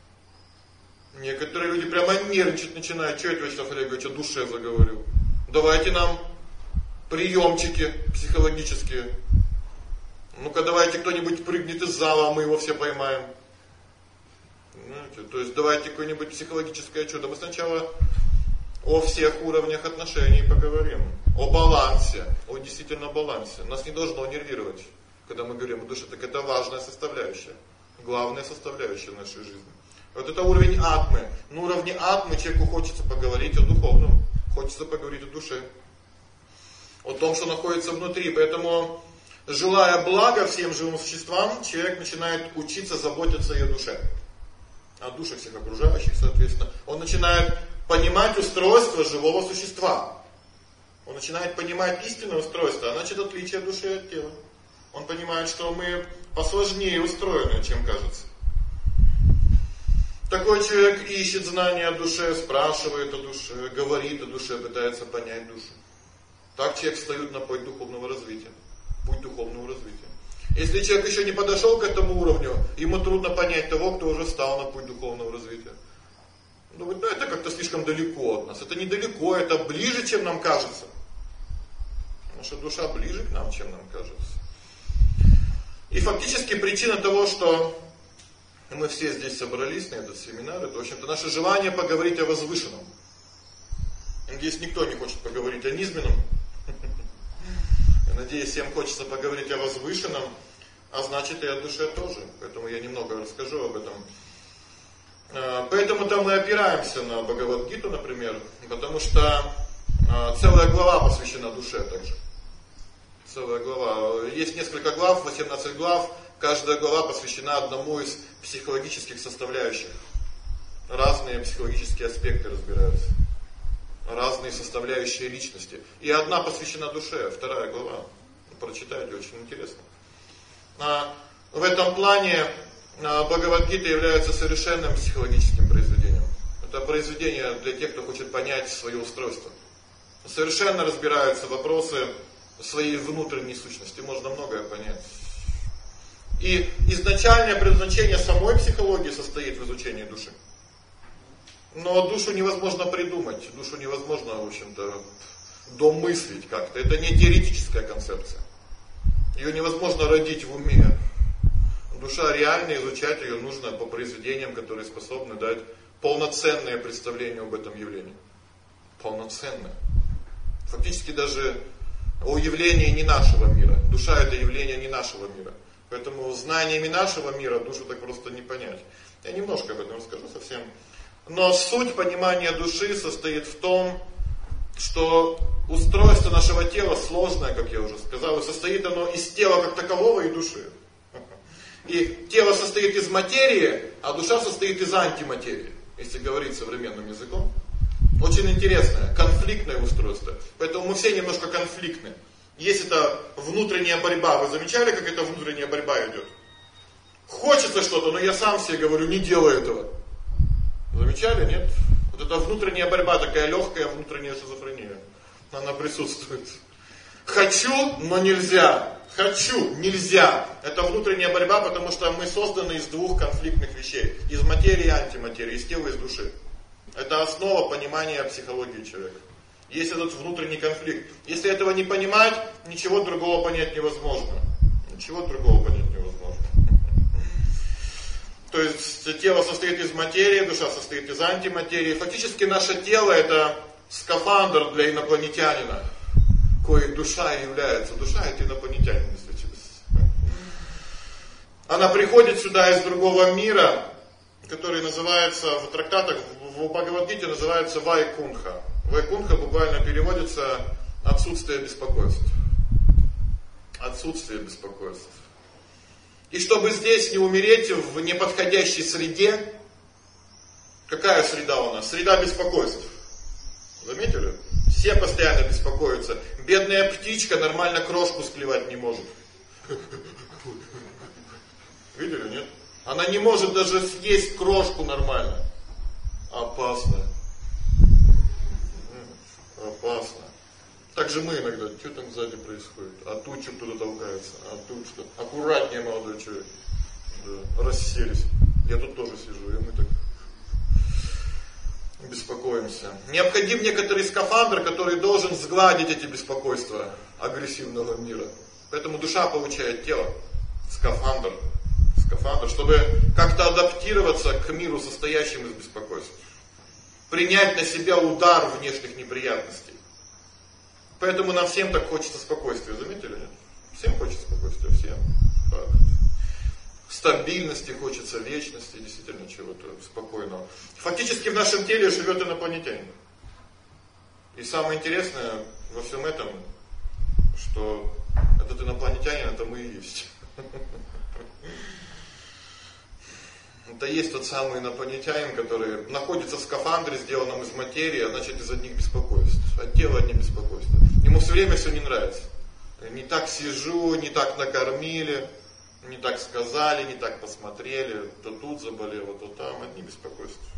Некоторые люди прямо нервничать начинают. Что это Вячеслав Олегович о душе заговорил? Давайте нам приемчики психологические. Ну-ка давайте кто-нибудь прыгнет из зала, а мы его все поймаем. Знаете, то есть давайте какое-нибудь психологическое чудо. Мы сначала о всех уровнях отношений поговорим. О балансе. О действительно балансе. Нас не должно нервировать, когда мы говорим о душе. Так это важная составляющая. Главная составляющая нашей жизни. Вот это уровень атмы. На уровне атмы человеку хочется поговорить о духовном. Хочется поговорить о душе. О том, что находится внутри. Поэтому, желая блага всем живым существам, человек начинает учиться заботиться и о душе. О душах всех окружающих, соответственно. Он начинает понимать устройство живого существа. Он начинает понимать истинное устройство, а значит отличие души от тела. Он понимает, что мы посложнее устроены, чем кажется. Такой человек ищет знания о душе, спрашивает о душе, говорит о душе, пытается понять душу. Так человек встает на путь духовного развития. Путь духовного развития. Если человек еще не подошел к этому уровню, ему трудно понять того, кто уже встал на путь духовного развития. Думают, ну это как-то слишком далеко от нас. Это недалеко, это ближе, чем нам кажется. Наша душа ближе к нам, чем нам кажется. И фактически причина того, что мы все здесь собрались на этот семинар, это, в общем-то, наше желание поговорить о возвышенном. Здесь никто не хочет поговорить о низменном. Я надеюсь, всем хочется поговорить о возвышенном, а значит и о душе тоже. Поэтому я немного расскажу об этом. Поэтому-то мы опираемся на Бхагавад-гиту, например, потому что целая глава посвящена душе также. Целая глава. Есть несколько глав, 18 глав. Каждая глава посвящена одному из психологических составляющих. Разные психологические аспекты разбираются. Разные составляющие личности. И одна посвящена душе, вторая глава. Прочитайте, очень интересно. В этом плане Бхагавад-гита является совершенным психологическим произведением. Это произведение для тех, кто хочет понять свое устройство. Совершенно разбираются вопросы своей внутренней сущности. Можно многое понять. И изначальное предназначение самой психологии состоит в изучении души. Но душу невозможно придумать, душу невозможно, в общем-то, домыслить как-то. Это не теоретическая концепция. Ее невозможно родить в уме. Душа реально, изучать ее нужно по произведениям, которые способны дать полноценное представление об этом явлении. Полноценное. Фактически даже о явлении не нашего мира. Душа это явление не нашего мира. Поэтому знаниями нашего мира душу так просто не понять. Я немножко об этом расскажу совсем. Но суть понимания души состоит в том, что устройство нашего тела сложное, как я уже сказал, и состоит оно из тела как такового и души. И тело состоит из материи, а душа состоит из антиматерии, если говорить современным языком. Очень интересное, конфликтное устройство. Поэтому мы все немножко конфликтны. Есть это внутренняя борьба. Вы замечали, как эта внутренняя борьба идет? Хочется что-то, но я сам себе говорю, не делай этого. Замечали, нет? Вот эта внутренняя борьба, такая легкая внутренняя шизофрения. Она присутствует. Хочу, но нельзя. Хочу, нельзя. Это внутренняя борьба, потому что мы созданы из двух конфликтных вещей. Из материи и антиматерии, из тела и из души. Это основа понимания психологии человека. Есть этот внутренний конфликт. Если этого не понимать, ничего другого понять невозможно. Ничего другого понять невозможно. То есть тело состоит из материи, душа состоит из антиматерии. Фактически наше тело это скафандр для инопланетянина, коей душа и является. Душа это инопланетянин, если честно. Она приходит сюда из другого мира, который называется в трактатах, в Бхагавад-гите называется Вайкунха. Вайкунха буквально переводится отсутствие беспокойств. Отсутствие беспокойств. И чтобы здесь не умереть в неподходящей среде, какая среда у нас? Среда беспокойств. Заметили? Все постоянно беспокоятся. Бедная птичка нормально крошку склевать не может. Видели, нет? Она не может даже съесть крошку нормально. Опасно. Опасно. Так же мы иногда, что там сзади происходит? А тут что кто-то толкается, а тут что? Аккуратнее, молодой человек. Да, расселись. Я тут тоже сижу, и мы так беспокоимся. Необходим некоторый скафандр, который должен сгладить эти беспокойства агрессивного мира. Поэтому душа получает тело. Скафандр, чтобы как-то адаптироваться к миру, состоящему из беспокойств. Принять на себя удар внешних неприятностей. Поэтому нам всем так хочется спокойствия, заметили? Нет? Всем хочется спокойствия, всем. Факт. Стабильности хочется, вечности, действительно чего-то спокойного. Фактически в нашем теле живет инопланетянин. И самое интересное во всем этом, что этот инопланетянин это мы и есть. Это есть тот самый инопланетянин, который находится в скафандре, сделанном из материи, а значит из одних беспокойств. От тела одни беспокойства. Ему все время все не нравится. Не так сижу, не так накормили, не так сказали, не так посмотрели, то тут заболело, то там, одни беспокойства.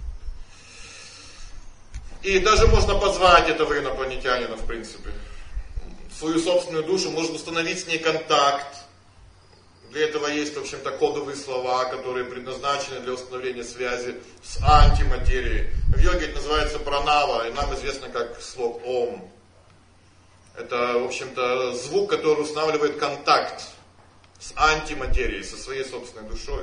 И даже можно позвать этого инопланетянина, в принципе. Свою собственную душу, можно установить с ней контакт. Для этого есть, в общем-то, кодовые слова, которые предназначены для установления связи с антиматерией. В йоге это называется пранава, и нам известно как слог Ом. Это, в общем-то, звук, который устанавливает контакт с антиматерией, со своей собственной душой.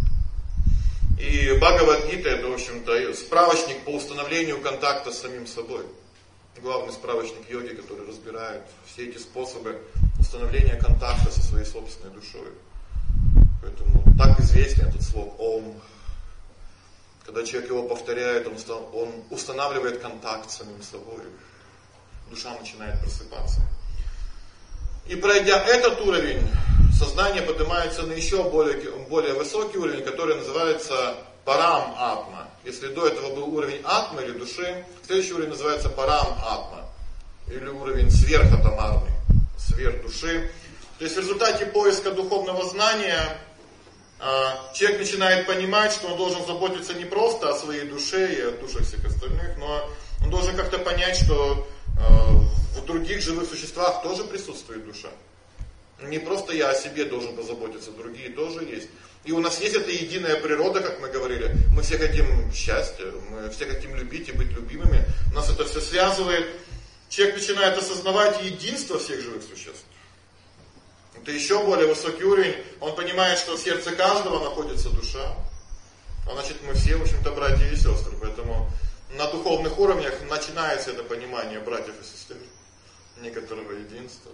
И Бхагавад-гита это, в общем-то, справочник по установлению контакта с самим собой. Главный справочник йоги, который разбирает все эти способы установления контакта со своей собственной душой. Поэтому так известен этот слог Ом. Когда человек его повторяет, он устанавливает контакт с самим собой. Душа начинает просыпаться. И пройдя этот уровень, сознание поднимается на еще более высокий уровень, который называется Парам Атма. Если до этого был уровень Атмы или души, следующий уровень называется Парам Атма. Или уровень сверхатомарный, сверх души. То есть в результате поиска духовного знания человек начинает понимать, что он должен заботиться не просто о своей душе и о душах всех остальных, но он должен как-то понять, что в других живых существах тоже присутствует душа. Не просто я о себе должен позаботиться, другие тоже есть. И у нас есть эта единая природа, как мы говорили. Мы все хотим счастья, мы все хотим любить и быть любимыми. Нас это все связывает. Человек начинает осознавать единство всех живых существ. Это еще более высокий уровень. Он понимает, что в сердце каждого находится душа. А значит, мы все, в общем-то, братья и сестры. Поэтому на духовных уровнях начинается это понимание братьев и сестер, некоторого единства.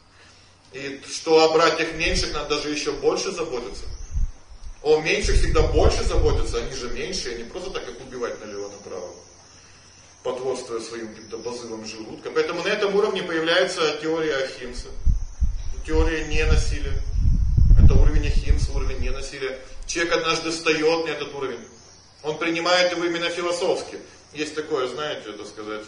И что о братьях меньших надо даже еще больше заботиться. О меньших всегда больше заботиться, они же меньшие, не просто так их убивать налево-направо, потворствуя своим каким-то позывам желудка. Поэтому на этом уровне появляется теория Ахимсы. Теория ненасилия. Это уровень Ахимсы, уровень ненасилия. Человек однажды встает на этот уровень. Он принимает его именно философски. Есть такое, знаете, так сказать,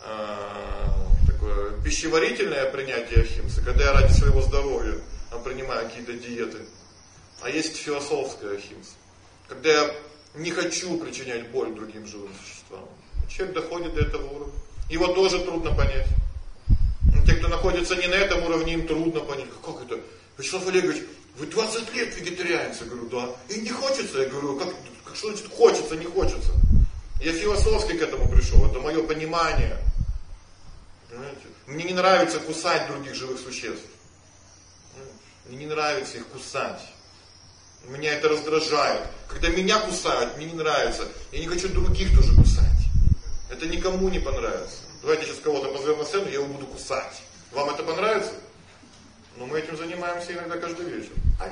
такое пищеварительное принятие Ахимсы, когда я ради своего здоровья принимаю какие-то диеты. А есть философская Ахимса, когда я не хочу причинять боль другим живым существам. Человек доходит до этого уровня. Его тоже трудно понять. Но те, кто находится не на этом уровне, им трудно понять. Как это? Вячеслав Олегович, вы 20 лет вегетарианец? Я говорю, да. И не хочется? Я говорю, как что значит хочется, не хочется? Я философски к этому пришел, это мое понимание. Понимаете? Мне не нравится кусать других живых существ. Мне не нравится их кусать. Меня это раздражает. Когда меня кусают, мне не нравится. Я не хочу других тоже кусать. Это никому не понравится. Давайте сейчас кого-то позовем на сцену, я его буду кусать. Вам это понравится? Но мы этим занимаемся иногда каждый вечер.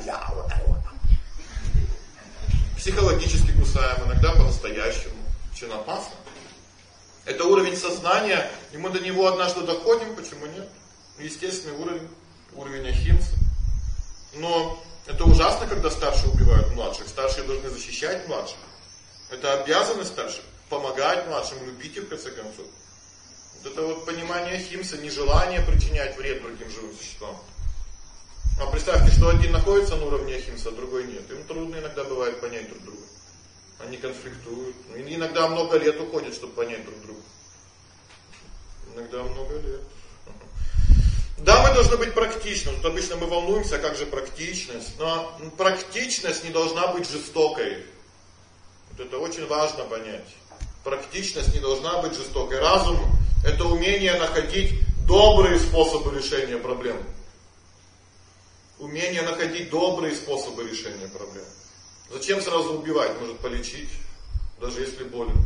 Психологически кусаем, иногда по-настоящему. Очень опасно. Это уровень сознания, и мы до него однажды доходим, почему нет? Естественный уровень, уровень Ахимсы. Но это ужасно, когда старшие убивают младших. Старшие должны защищать младших. Это обязанность старших. Помогать младшим, любить их в конце концов. Вот это вот понимание Ахимсы, нежелание причинять вред другим живым существам. А представьте, что один находится на уровне Ахимсы, а другой нет. Им трудно иногда бывает понять друг друга. Они конфликтуют. И иногда много лет уходит, чтобы понять друг друга. Иногда много лет. Да, мы должны быть практичны. Тут обычно мы волнуемся, как же практичность. Но практичность не должна быть жестокой. Вот это очень важно понять. Практичность не должна быть жестокой. Разум – это умение находить добрые способы решения проблем. Умение находить добрые способы решения проблем. Зачем сразу убивать? Может полечить, даже если болен.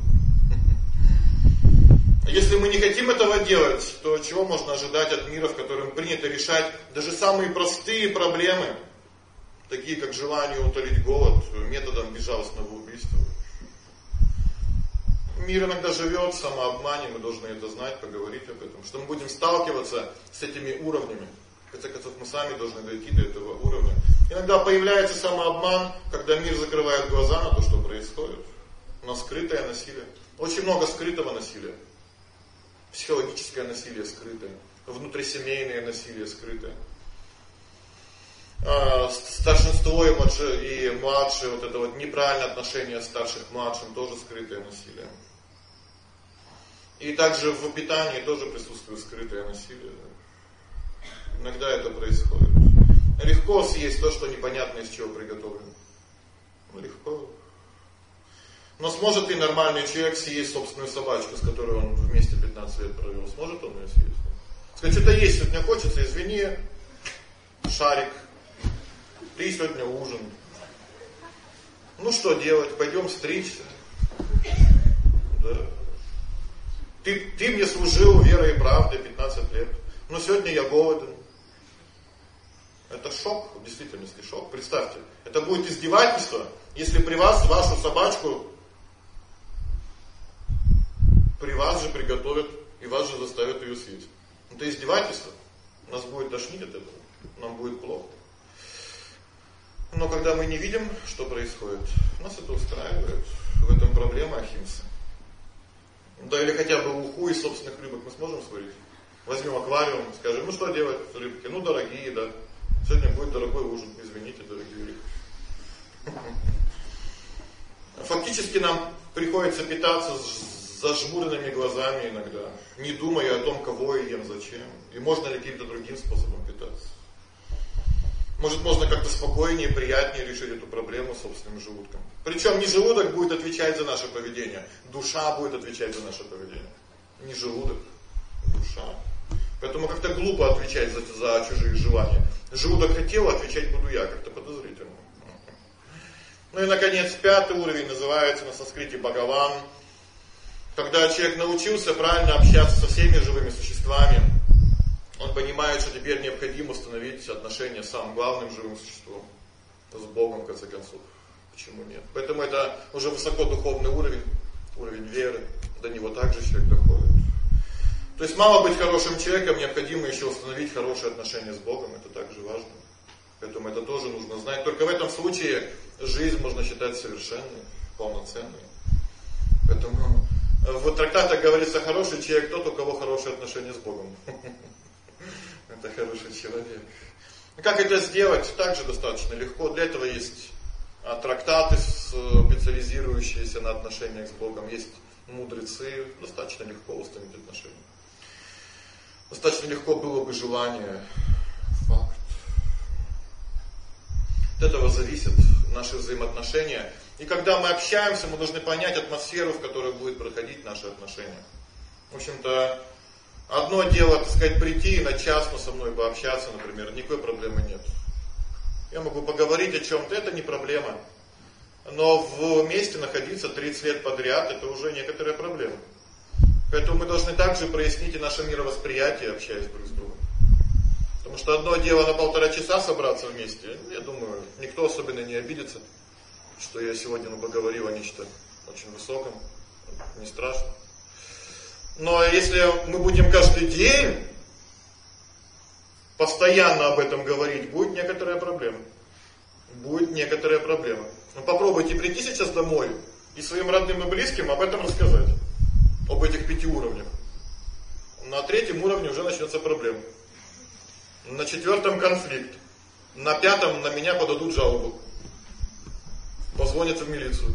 Если мы не хотим этого делать, то чего можно ожидать от мира, в котором принято решать даже самые простые проблемы, такие как желание утолить голод, методом безжалостного убийства? Мир иногда живет в самообмане, мы должны это знать, поговорить об этом, что мы будем сталкиваться с этими уровнями. В конце концов, мы сами должны дойти до этого уровня. Иногда появляется самообман, когда мир закрывает глаза на то, что происходит. На скрытое насилие. Очень много скрытого насилия. Психологическое насилие скрытое. Внутрисемейное насилие скрытое. Старшинство и младшие, вот это вот неправильное отношение старших к младшим, тоже скрытое насилие. И также в питании тоже присутствует скрытое насилие. Иногда это происходит. Легко съесть то, что непонятно из чего приготовлено. Легко. Но сможет ли нормальный человек съесть собственную собачку, с которой он вместе 15 лет провел? Сможет он ее съесть? Сказать, что-то есть сегодня хочется, извини, Шарик, ты сегодня ужин. Ну что делать, пойдем стричься. Да. Ты мне служил верой и правдой 15 лет, но сегодня я голоден. Это шок, в действительности шок. Представьте, это будет издевательство, если при вас вашу собачку при вас же приготовят и вас же заставят ее съесть. Это издевательство. Нас будет тошнить от этого. Нам будет плохо. Но когда мы не видим, что происходит, нас это устраивает. В этом проблема ахимсы. Да или хотя бы уху из собственных рыбок мы сможем сварить. Возьмем аквариум, скажем, ну что делать с рыбки? Ну дорогие, да. Сегодня будет дорогой ужин, извините, дорогие рыбки. Фактически нам приходится питаться с зажмуренными глазами иногда, не думая о том, кого я ем, зачем, и можно ли каким-то другим способом питаться. Может, можно как-то спокойнее, приятнее решить эту проблему собственным желудком. Причем не желудок будет отвечать за наше поведение, душа будет отвечать за наше поведение. Не желудок, душа. Поэтому как-то глупо отвечать за чужие желания. Желудок хотел, отвечать буду я, как-то подозрительно. Ну и, наконец, 5 уровень называется на санскрите Бхагаван. Когда человек научился правильно общаться со всеми живыми существами, он понимает, что теперь необходимо установить отношения с самым главным живым существом, с Богом, в конце концов. Почему нет? Поэтому это уже высокодуховный уровень, уровень веры. До него также человек доходит. То есть мало быть хорошим человеком, необходимо еще установить хорошие отношения с Богом. Это также важно. Поэтому это тоже нужно знать. Только в этом случае жизнь можно считать совершенной, полноценной. Поэтому в трактатах говорится, хороший человек тот, у кого хорошие отношения с Богом. Это хороший человек. Как это сделать? Также достаточно легко. Для этого есть трактаты, специализирующиеся на отношениях с Богом. Есть мудрецы. Достаточно легко установить отношения. Достаточно легко было бы желание. Факт. От этого зависят наши взаимоотношения. И когда мы общаемся, мы должны понять атмосферу, в которой будет проходить наши отношения. В общем-то, одно дело, так сказать, прийти и на частно со мной пообщаться, например, никакой проблемы нет. Я могу поговорить о чем-то, это не проблема. Но вместе находиться 30 лет подряд, это уже некоторая проблема. Поэтому мы должны также прояснить и наше мировосприятие, общаясь друг с другом. Потому что одно дело на 1,5 часа собраться вместе, я думаю, никто особенно не обидится, что я сегодня поговорил о нечто очень высоком, не страшно. Но если мы будем каждый день постоянно об этом говорить, будет некоторая проблема. Будет некоторая проблема. Но попробуйте прийти сейчас домой и своим родным и близким об этом рассказать. Об этих 5 уровнях. На 3-м уровне уже начнется проблема. На 4-м конфликт. На 5-м на меня подадут жалобу. Позвонят в милицию.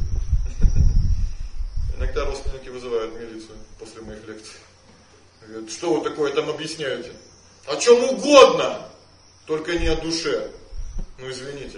Иногда родственники вызывают милицию после моих лекций. Говорят, что вы такое там объясняете? О чем угодно, только не о душе. Ну извините.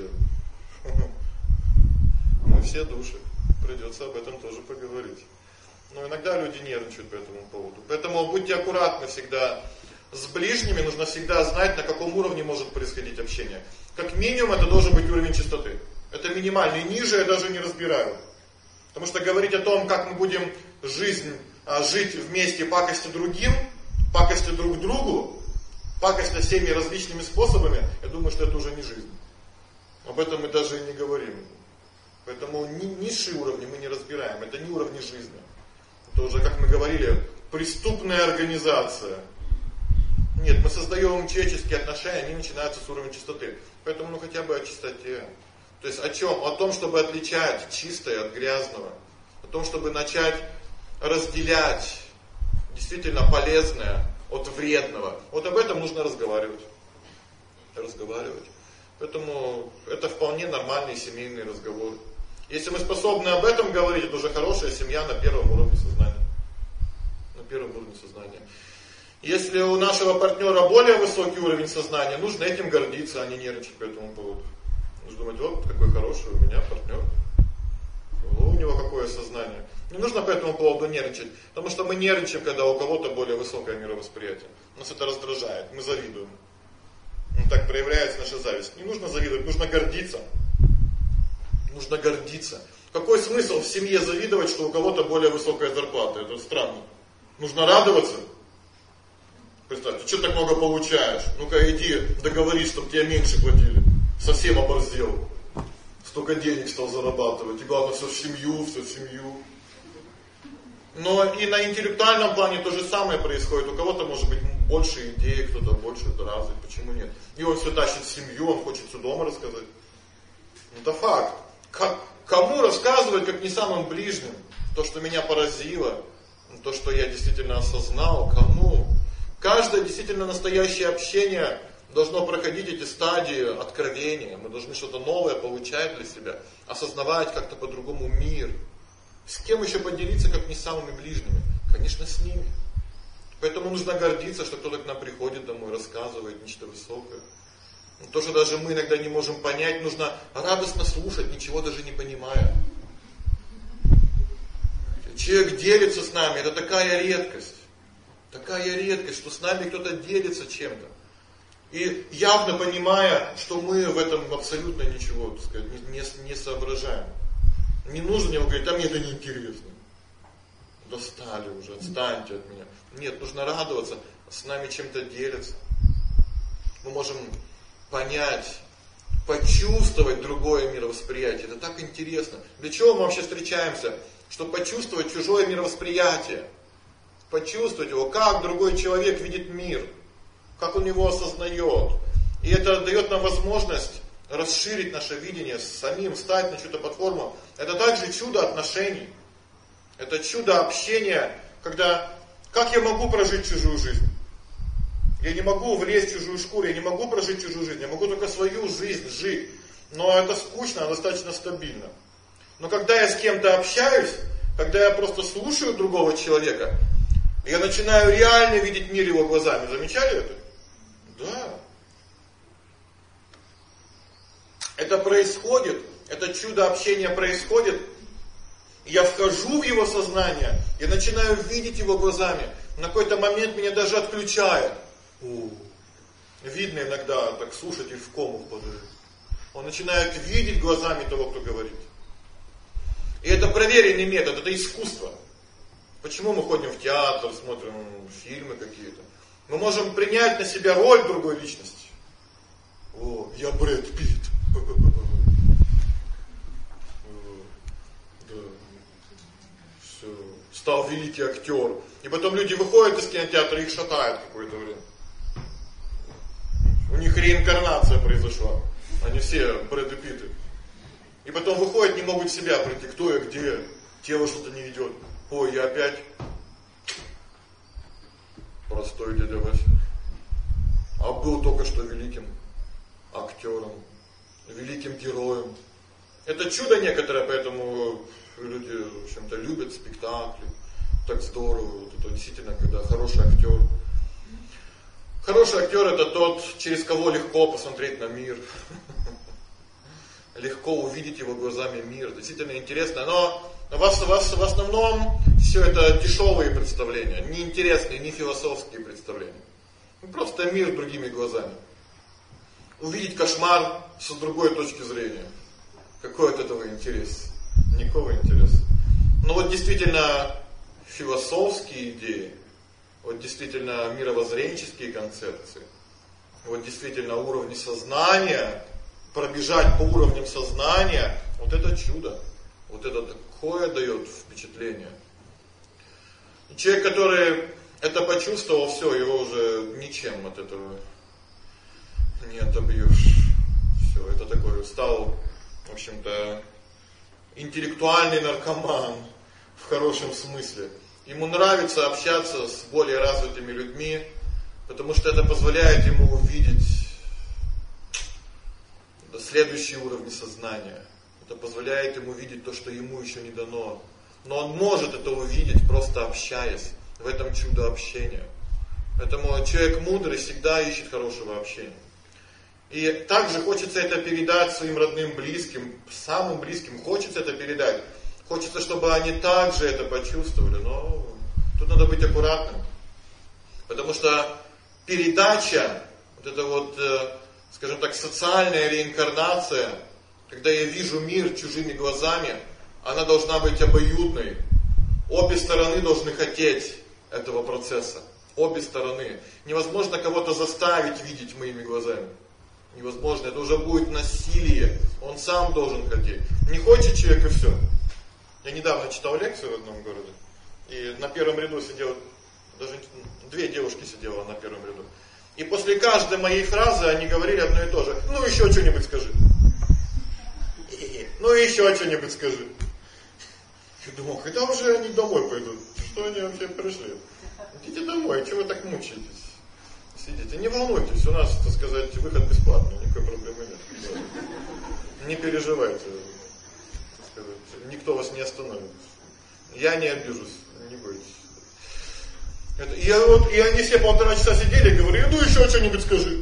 Мы все души. Придется об этом тоже поговорить. Но иногда люди нервничают по этому поводу. Поэтому будьте аккуратны всегда. С ближними нужно всегда знать, на каком уровне может происходить общение. Как минимум это должен быть уровень чистоты. Это минимальный, ниже я даже не разбираю. Потому что говорить о том, как мы будем жить вместе, пакостью другим, пакостью друг другу, пакостью всеми различными способами, я думаю, что это уже не жизнь. Об этом мы даже и не говорим. Поэтому низшие уровни мы не разбираем, это не уровни жизни. Это уже, как мы говорили, преступная организация. Нет, мы создаем человеческие отношения, они начинаются с уровня чистоты. Поэтому хотя бы о чистоте. То есть о чем? О том, чтобы отличать чистое от грязного. О том, чтобы начать разделять действительно полезное от вредного. Вот об этом нужно разговаривать. Поэтому это вполне нормальный семейный разговор. Если мы способны об этом говорить, это уже хорошая семья на 1-м уровне сознания. На 1-м уровне сознания. Если у нашего партнера более высокий уровень сознания, нужно этим гордиться, а не нервничать по этому поводу. Нужно думать, вот какой хороший у меня партнер. У него какое сознание. Не нужно по этому поводу нервничать, потому что мы нервничаем, когда у кого-то более высокое мировосприятие. Нас это раздражает, мы завидуем. Так проявляется наша зависть. Не нужно завидовать, нужно гордиться. Нужно гордиться. Какой смысл в семье завидовать, что у кого-то более высокая зарплата? Это странно. Нужно радоваться. Представь, ты что так много получаешь? Ну-ка иди договорись, чтобы тебе меньше платили. Совсем оборзел. Столько денег стал зарабатывать. И главное, все в семью. Но и на интеллектуальном плане то же самое происходит. У кого-то может быть больше идей, кто-то больше развит. Почему нет? И он все тащит в семью, он хочет все дома рассказать. Это факт. Кому рассказывать, как не самым ближним? То, что меня поразило, то, что я действительно осознал, кому? Каждое действительно настоящее общение должно проходить эти стадии откровения. Мы должны что-то новое получать для себя, осознавать как-то по-другому мир. С кем еще поделиться, как не с самыми ближними? Конечно, с ними. Поэтому нужно гордиться, что кто-то к нам приходит домой, рассказывает нечто высокое. То, что даже мы иногда не можем понять, нужно радостно слушать, ничего даже не понимая. Человек делится с нами, это такая редкость. Такая редкость, что с нами кто-то делится чем-то. И явно понимая, что мы в этом абсолютно ничего, так сказать, не соображаем. Не нужно ему говорить, а мне это неинтересно. Достали уже, отстаньте от меня. Нет, нужно радоваться, с нами чем-то делятся. Мы можем понять, почувствовать другое мировосприятие. Это так интересно. Для чего мы вообще встречаемся? Чтобы почувствовать чужое мировосприятие. Почувствовать его, как другой человек видит мир. Как он его осознает. И это дает нам возможность расширить наше видение, самим стать на чью-то платформу. Это также чудо отношений. Это чудо общения, когда как я могу прожить чужую жизнь? Я не могу влезть в чужую шкуру, я не могу прожить чужую жизнь, я могу только свою жизнь жить. Но это скучно, она достаточно стабильна. Но когда я с кем-то общаюсь, когда я просто слушаю другого человека, я начинаю реально видеть мир его глазами. Замечали это? Да. Это происходит, это чудо общения происходит. Я вхожу в его сознание, я начинаю видеть его глазами. На какой-то момент меня даже отключает. Видно иногда так слушать и в кому впадает. Он начинает видеть глазами того, кто говорит. И это проверенный метод, это искусство. Почему мы ходим в театр, смотрим фильмы какие-то? Мы можем принять на себя роль другой личности. О, я Брэд Питт. Да. Все. Стал великий актер. И потом люди выходят из кинотеатра, их шатает какое-то время. У них реинкарнация произошла. Они все Брэды Питты. И потом выходят, не могут в себя прийти. Кто я, где? Тело что-то не идет. Ой, я опять простой дядя Вася. А был только что великим актером, великим героем. Это чудо некоторое, поэтому люди, в общем-то, любят спектакли. Так здорово. Вот это действительно, когда хороший актер. Хороший актер это тот, через кого легко посмотреть на мир. Легко увидеть его глазами мир. Действительно интересно. Но в основном все это дешевые представления. Не интересные, не философские представления. Просто мир другими глазами. Увидеть кошмар с другой точки зрения. Какой от этого интерес? Никакого интереса. Но вот действительно философские идеи, вот действительно мировоззренческие концепции, вот действительно уровни сознания, пробежать по уровням сознания, вот это чудо. Вот это такое дает впечатление. И человек, который это почувствовал, все, его уже ничем от этого не отобьешь. Все, это такой стал, в общем-то, интеллектуальный наркоман в хорошем смысле. Ему нравится общаться с более развитыми людьми, потому что это позволяет ему увидеть следующие уровни сознания. Это позволяет ему видеть то, что ему еще не дано. Но он может это увидеть, просто общаясь. В этом чудо общения. Поэтому человек мудрый всегда ищет хорошего общения. И также хочется это передать своим родным, близким, самым близким. Хочется это передать. Хочется, чтобы они также это почувствовали. Но тут надо быть аккуратным. Потому что передача, вот это вот, скажем так, социальная реинкарнация, когда я вижу мир чужими глазами, она должна быть обоюдной. Обе стороны должны хотеть этого процесса. Обе стороны. Невозможно кого-то заставить видеть моими глазами. Невозможно. Это уже будет насилие. Он сам должен хотеть. Не хочет человек и все. Я недавно читал лекцию в одном городе. И на первом ряду сидела, даже 2 девушки сидела на первом ряду. И после каждой моей фразы они говорили одно и то же. Ну еще что-нибудь скажи. Ну еще что-нибудь скажи. Я думал, когда уже они домой пойдут? Что они вообще пришли? Идите домой, чего вы так мучаетесь? Сидите, не волнуйтесь, у нас, так сказать, выход бесплатный, никакой проблемы нет. Не переживайте, так сказать, никто вас не остановит. Я не обижусь, не бойтесь. И они все 1,5 часа сидели и говорили, ну еще что-нибудь скажи.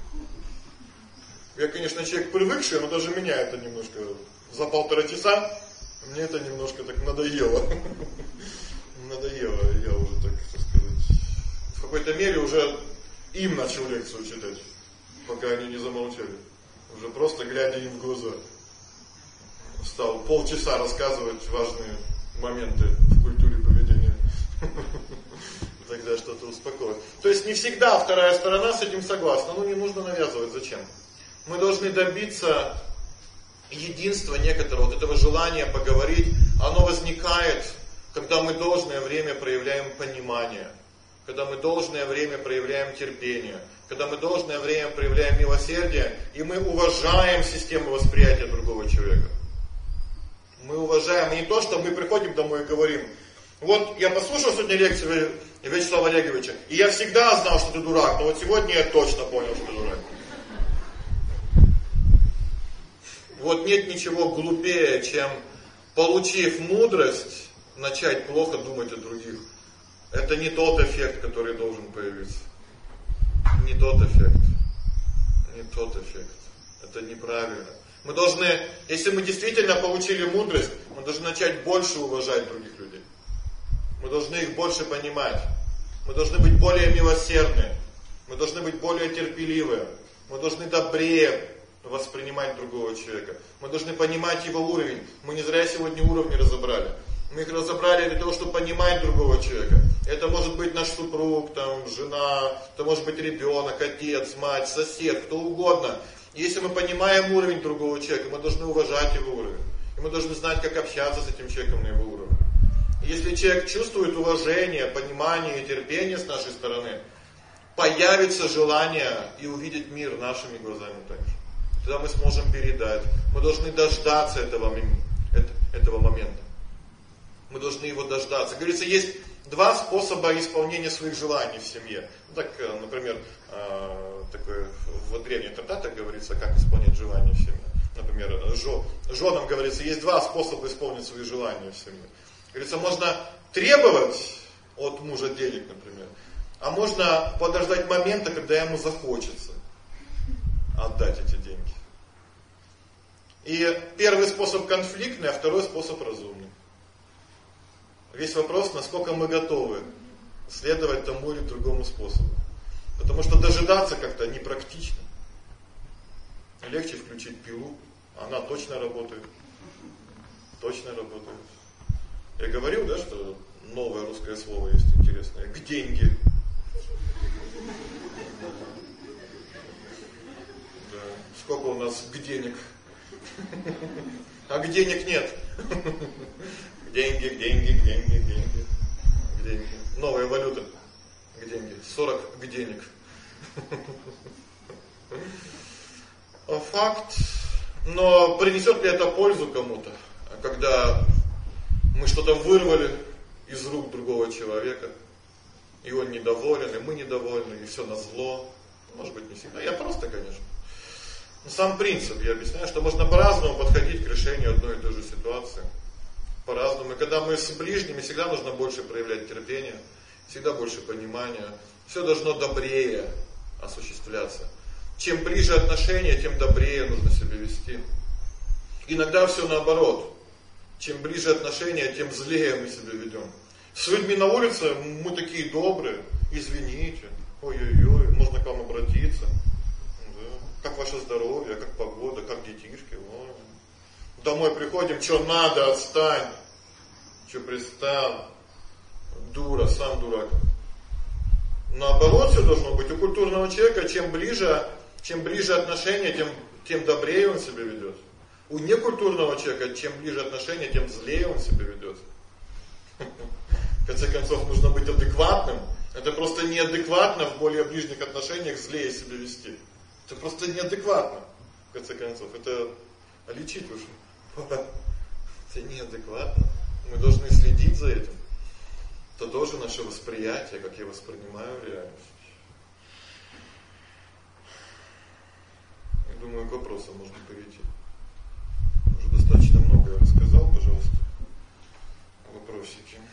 Я, конечно, человек привыкший, но даже меня это немножко, за 1,5 часа, мне это немножко так надоело. Надоело, я уже так сказать, в какой-то мере уже им начал лекцию читать, пока они не замолчали. Уже просто глядя им в глаза. Стал полчаса рассказывать важные моменты в культуре поведения. Тогда что-то успокоит. То есть не всегда вторая сторона с этим согласна, но не нужно навязывать, зачем? Мы должны добиться единства некоторого, вот этого желания поговорить, оно возникает, когда мы должное время проявляем понимание, когда мы должное время проявляем терпение, когда мы должное время проявляем милосердие, и мы уважаем систему восприятия другого человека. Мы уважаем, не то, что мы приходим домой и говорим, вот я послушал сегодня лекцию Вячеслава Олеговича, и я всегда знал, что ты дурак, но вот сегодня я точно понял, что ты дурак. Вот нет ничего глупее, чем, получив мудрость, начать плохо думать о других. Это не тот эффект, который должен появиться. Не тот эффект. Не тот эффект. Это неправильно. Мы должны, если мы действительно получили мудрость, мы должны начать больше уважать других людей. Мы должны их больше понимать. Мы должны быть более милосердны. Мы должны быть более терпеливы. Мы должны добрее воспринимать другого человека. Мы должны понимать его уровень. Мы не зря сегодня уровни разобрали. Мы их разобрали для того, чтобы понимать другого человека. Это может быть наш супруг, там, жена, это может быть ребенок, отец, мать, сосед, кто угодно. Если мы понимаем уровень другого человека, мы должны уважать его уровень. И мы должны знать, как общаться с этим человеком на его уровне. И если человек чувствует уважение, понимание и терпение с нашей стороны, появится желание и увидеть мир нашими глазами также. Тогда мы сможем передать. Мы должны дождаться этого момента. Мы должны его дождаться. Говорится, есть 2 способа исполнения своих желаний в семье. Так, например, такое в древних трактатах говорится, как исполнять желания в семье. Например, женам говорится, есть 2 способа исполнить свои желания в семье. Говорится, можно требовать от мужа денег, например, а можно подождать момента, когда ему захочется отдать эти деньги. И первый способ конфликтный, а второй способ разумный. Весь вопрос, насколько мы готовы следовать тому или другому способу. Потому что дожидаться как-то непрактично. Легче включить пилу, она точно работает. Точно работает. Я говорил, да, что новое русское слово есть интересное. К деньги. Да. Сколько у нас к денег? А к денег нет. Деньги, деньги, деньги, деньги. Деньги. Новая валюта. К деньги. 40 к денег. Факт. Но принесет ли это пользу кому-то, когда мы что-то вырвали из рук другого человека, и он недоволен, и мы недовольны, и все назло? Может быть, не всегда. Я просто, конечно. Но сам принцип, я объясняю, что можно по-разному подходить к решению одной и той же ситуации. По-разному. И когда мы с ближними, всегда нужно больше проявлять терпение. всегда больше понимания. Все должно добрее осуществляться. Чем ближе отношения, тем добрее нужно себя вести. Иногда все наоборот. Чем ближе отношения, тем злее мы себя ведем. С людьми на улице мы такие добрые, извините, ой-ой-ой, можно к вам обратиться. Да. Как ваше здоровье, как погода, как детишки. Ой. Домой приходим, что надо, отстань. Что пристал. Дура, сам дурак. Наоборот все должно быть. У культурного человека чем ближе отношения, тем добрее он себя ведет. У некультурного человека, чем ближе отношения, тем злее он себя ведет. В конце концов, нужно быть адекватным. Это просто неадекватно в более ближних отношениях злее себя вести. Это просто неадекватно. В конце концов, это лечить уже. Это неадекватно. Мы должны следить за этим. Это тоже наше восприятие, как я воспринимаю реальность. Я думаю, к вопросам можно перейти. Уже достаточно много я рассказал, пожалуйста. Вопросики.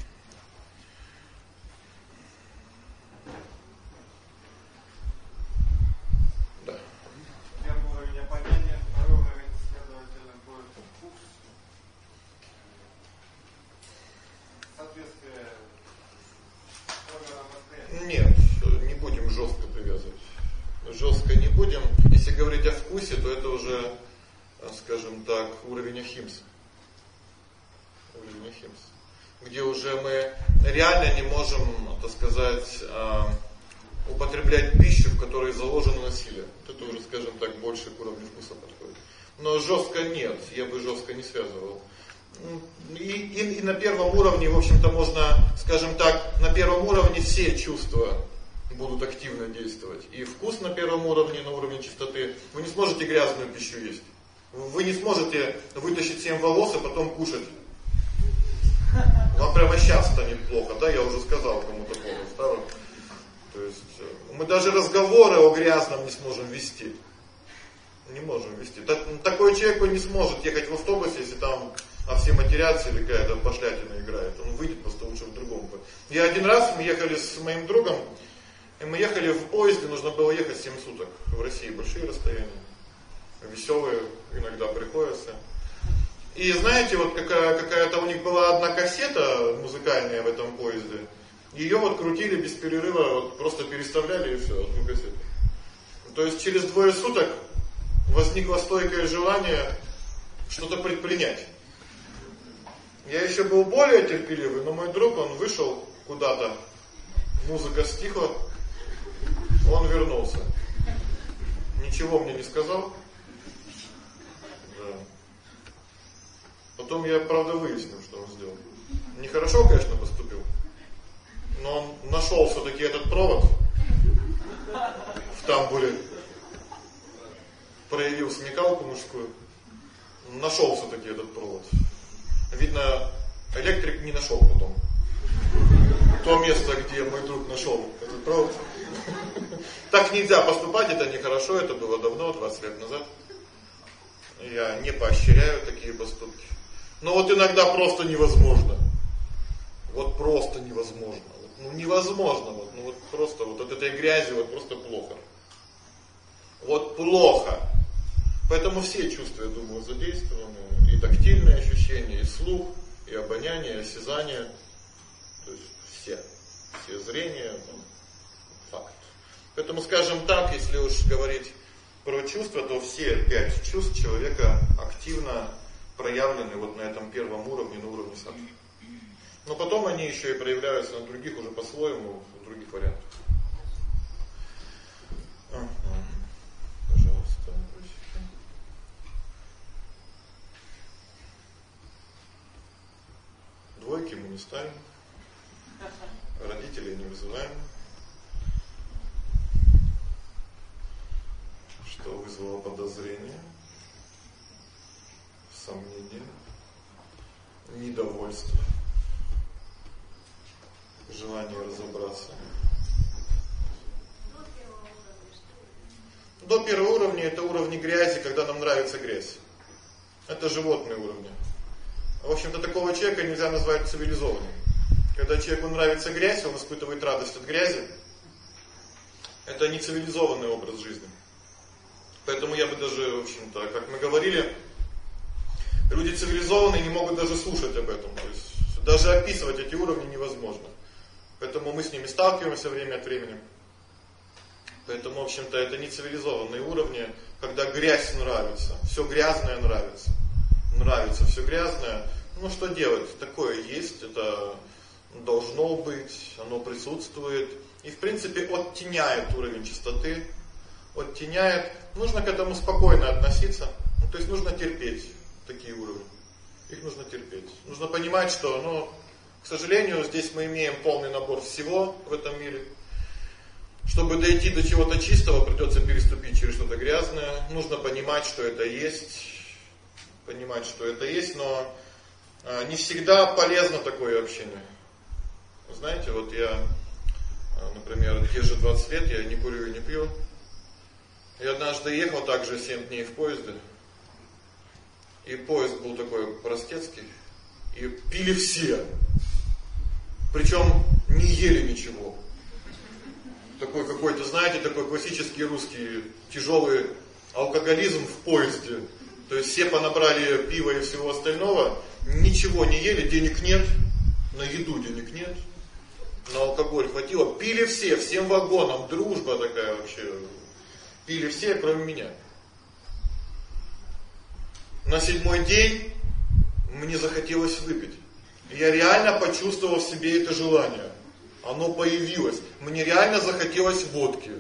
Да. Первый уровень понятия, второй уровень, следовательно, будет вкус. Соответствие органам восприятия. Нет, не будем жестко привязывать. Жестко не будем. Если говорить о вкусе, то это уже, скажем так, уровень ахимсы. Уровень ахимсы. Где уже мы реально не можем, так сказать, употреблять пищу, в которой заложено насилие. Вот это уже, скажем так, больше к уровню вкуса подходит. Но жестко нет, я бы жестко не связывал. И на первом уровне, в общем-то, можно, скажем так, на первом уровне все чувства будут активно действовать. И вкус на первом уровне, на уровне чистоты. Вы не сможете грязную пищу есть. Вы не сможете вытащить 7 волос, а потом кушать. Вам прямо сейчас станет плохо, да? Я уже сказал кому-то плохо стало. То есть мы даже разговоры о грязном не сможем вести. Не можем вести. Такой человек не сможет ехать в автобусе, если там все матерятся или какая-то пошлятина играет. Он выйдет просто лучше в другом. Я один раз, мы ехали с моим другом, и мы ехали в поезде, нужно было ехать 7 суток. В России большие расстояния. Веселые иногда приходится. И знаете, вот какая-то у них была одна кассета музыкальная в этом поезде. Ее вот крутили без перерыва, вот просто переставляли и все, одну кассету. То есть через 2 суток возникло стойкое желание что-то предпринять. Я еще был более терпеливый, но мой друг, он вышел куда-то, музыка стихла, он вернулся. Ничего мне не сказал. Да. Потом я, правда, выяснил, что он сделал. Нехорошо, конечно, поступил. Но он нашел все-таки этот провод в тамбуре. Проявил смекалку мужскую. Нашел все-таки этот провод. Видно, электрик не нашел потом. То место, где мой друг нашел этот провод. Так нельзя поступать, это нехорошо, это было давно, 20 лет назад. Я не поощряю такие поступки. Но вот иногда просто невозможно. Вот просто невозможно. Ну невозможно, вот просто вот от этой грязи вот просто плохо. Вот плохо. Поэтому все чувства, я думаю, задействованы. И тактильные ощущения, и слух, и обоняние, и осязание. То есть все зрения, факт. Поэтому, скажем так, если уж говорить про чувства, то все 5 чувств человека активно проявлены вот на этом первом уровне, на уровне садхи. Но потом они еще и проявляются на других уже по-своему, в других вариантах. Пожалуйста, вопросики. Двойки мы не ставим. Родителей не вызываем. Что вызвало подозрение, сомнение, недовольство, желание разобраться. До первого уровня это уровни грязи, когда нам нравится грязь. Это животные уровни. В общем-то, такого человека нельзя назвать цивилизованным. Когда человеку нравится грязь, он испытывает радость от грязи. Это не цивилизованный образ жизни. Поэтому я бы даже, в общем-то, как мы говорили, люди цивилизованные не могут даже слушать об этом. То есть даже описывать эти уровни невозможно. Поэтому мы с ними сталкиваемся время от времени. Поэтому, в общем-то, это не цивилизованные уровни, когда грязь нравится, все грязное нравится. Нравится все грязное. Ну что делать? Такое есть, это должно быть, оно присутствует. И, в принципе, оттеняет уровень чистоты. Оттеняет. Нужно к этому спокойно относиться. Ну, то есть нужно терпеть такие уровни. Их нужно терпеть. Нужно понимать, что, к сожалению, здесь мы имеем полный набор всего в этом мире. Чтобы дойти до чего-то чистого, придется переступить через что-то грязное. Нужно понимать, что это есть. Понимать, что это есть, но не всегда полезно такое общение. Знаете, вот я, например, те же 20 лет я не курю и не пью. Я однажды ехал также 7 дней в поезде. И поезд был такой простецкий. И пили все. Причем не ели ничего. Такой какой-то, знаете, такой классический русский тяжелый алкоголизм в поезде. То есть все понабрали пива и всего остального, ничего не ели, денег нет, на еду денег нет, на алкоголь хватило. Пили все, всем вагоном, дружба такая вообще. Пили все, кроме меня. На 7-й день мне захотелось выпить. Я реально почувствовал в себе это желание. Оно появилось. Мне реально захотелось водки.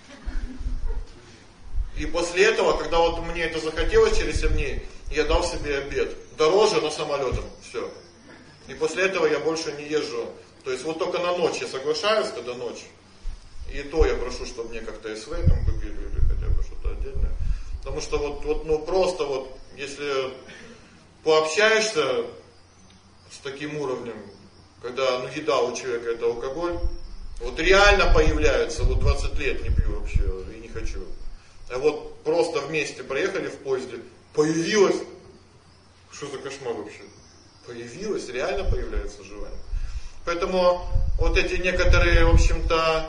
И после этого, когда вот мне это захотелось через 7 дней, я дал себе обед. Дороже, но самолетом. Все. И после этого я больше не езжу. То есть вот только на ночь я соглашаюсь, когда ночь. И то я прошу, чтобы мне как-то СВ там купили или хотя бы что-то отдельное. Потому что просто если пообщаешься с таким уровнем, когда еда у человека это алкоголь, вот реально появляется, 20 лет не пью вообще и не хочу. А вот просто вместе проехали в поезде, появилось, что за кошмар вообще? Появилось, реально появляется желание. Поэтому вот эти некоторые, в общем-то,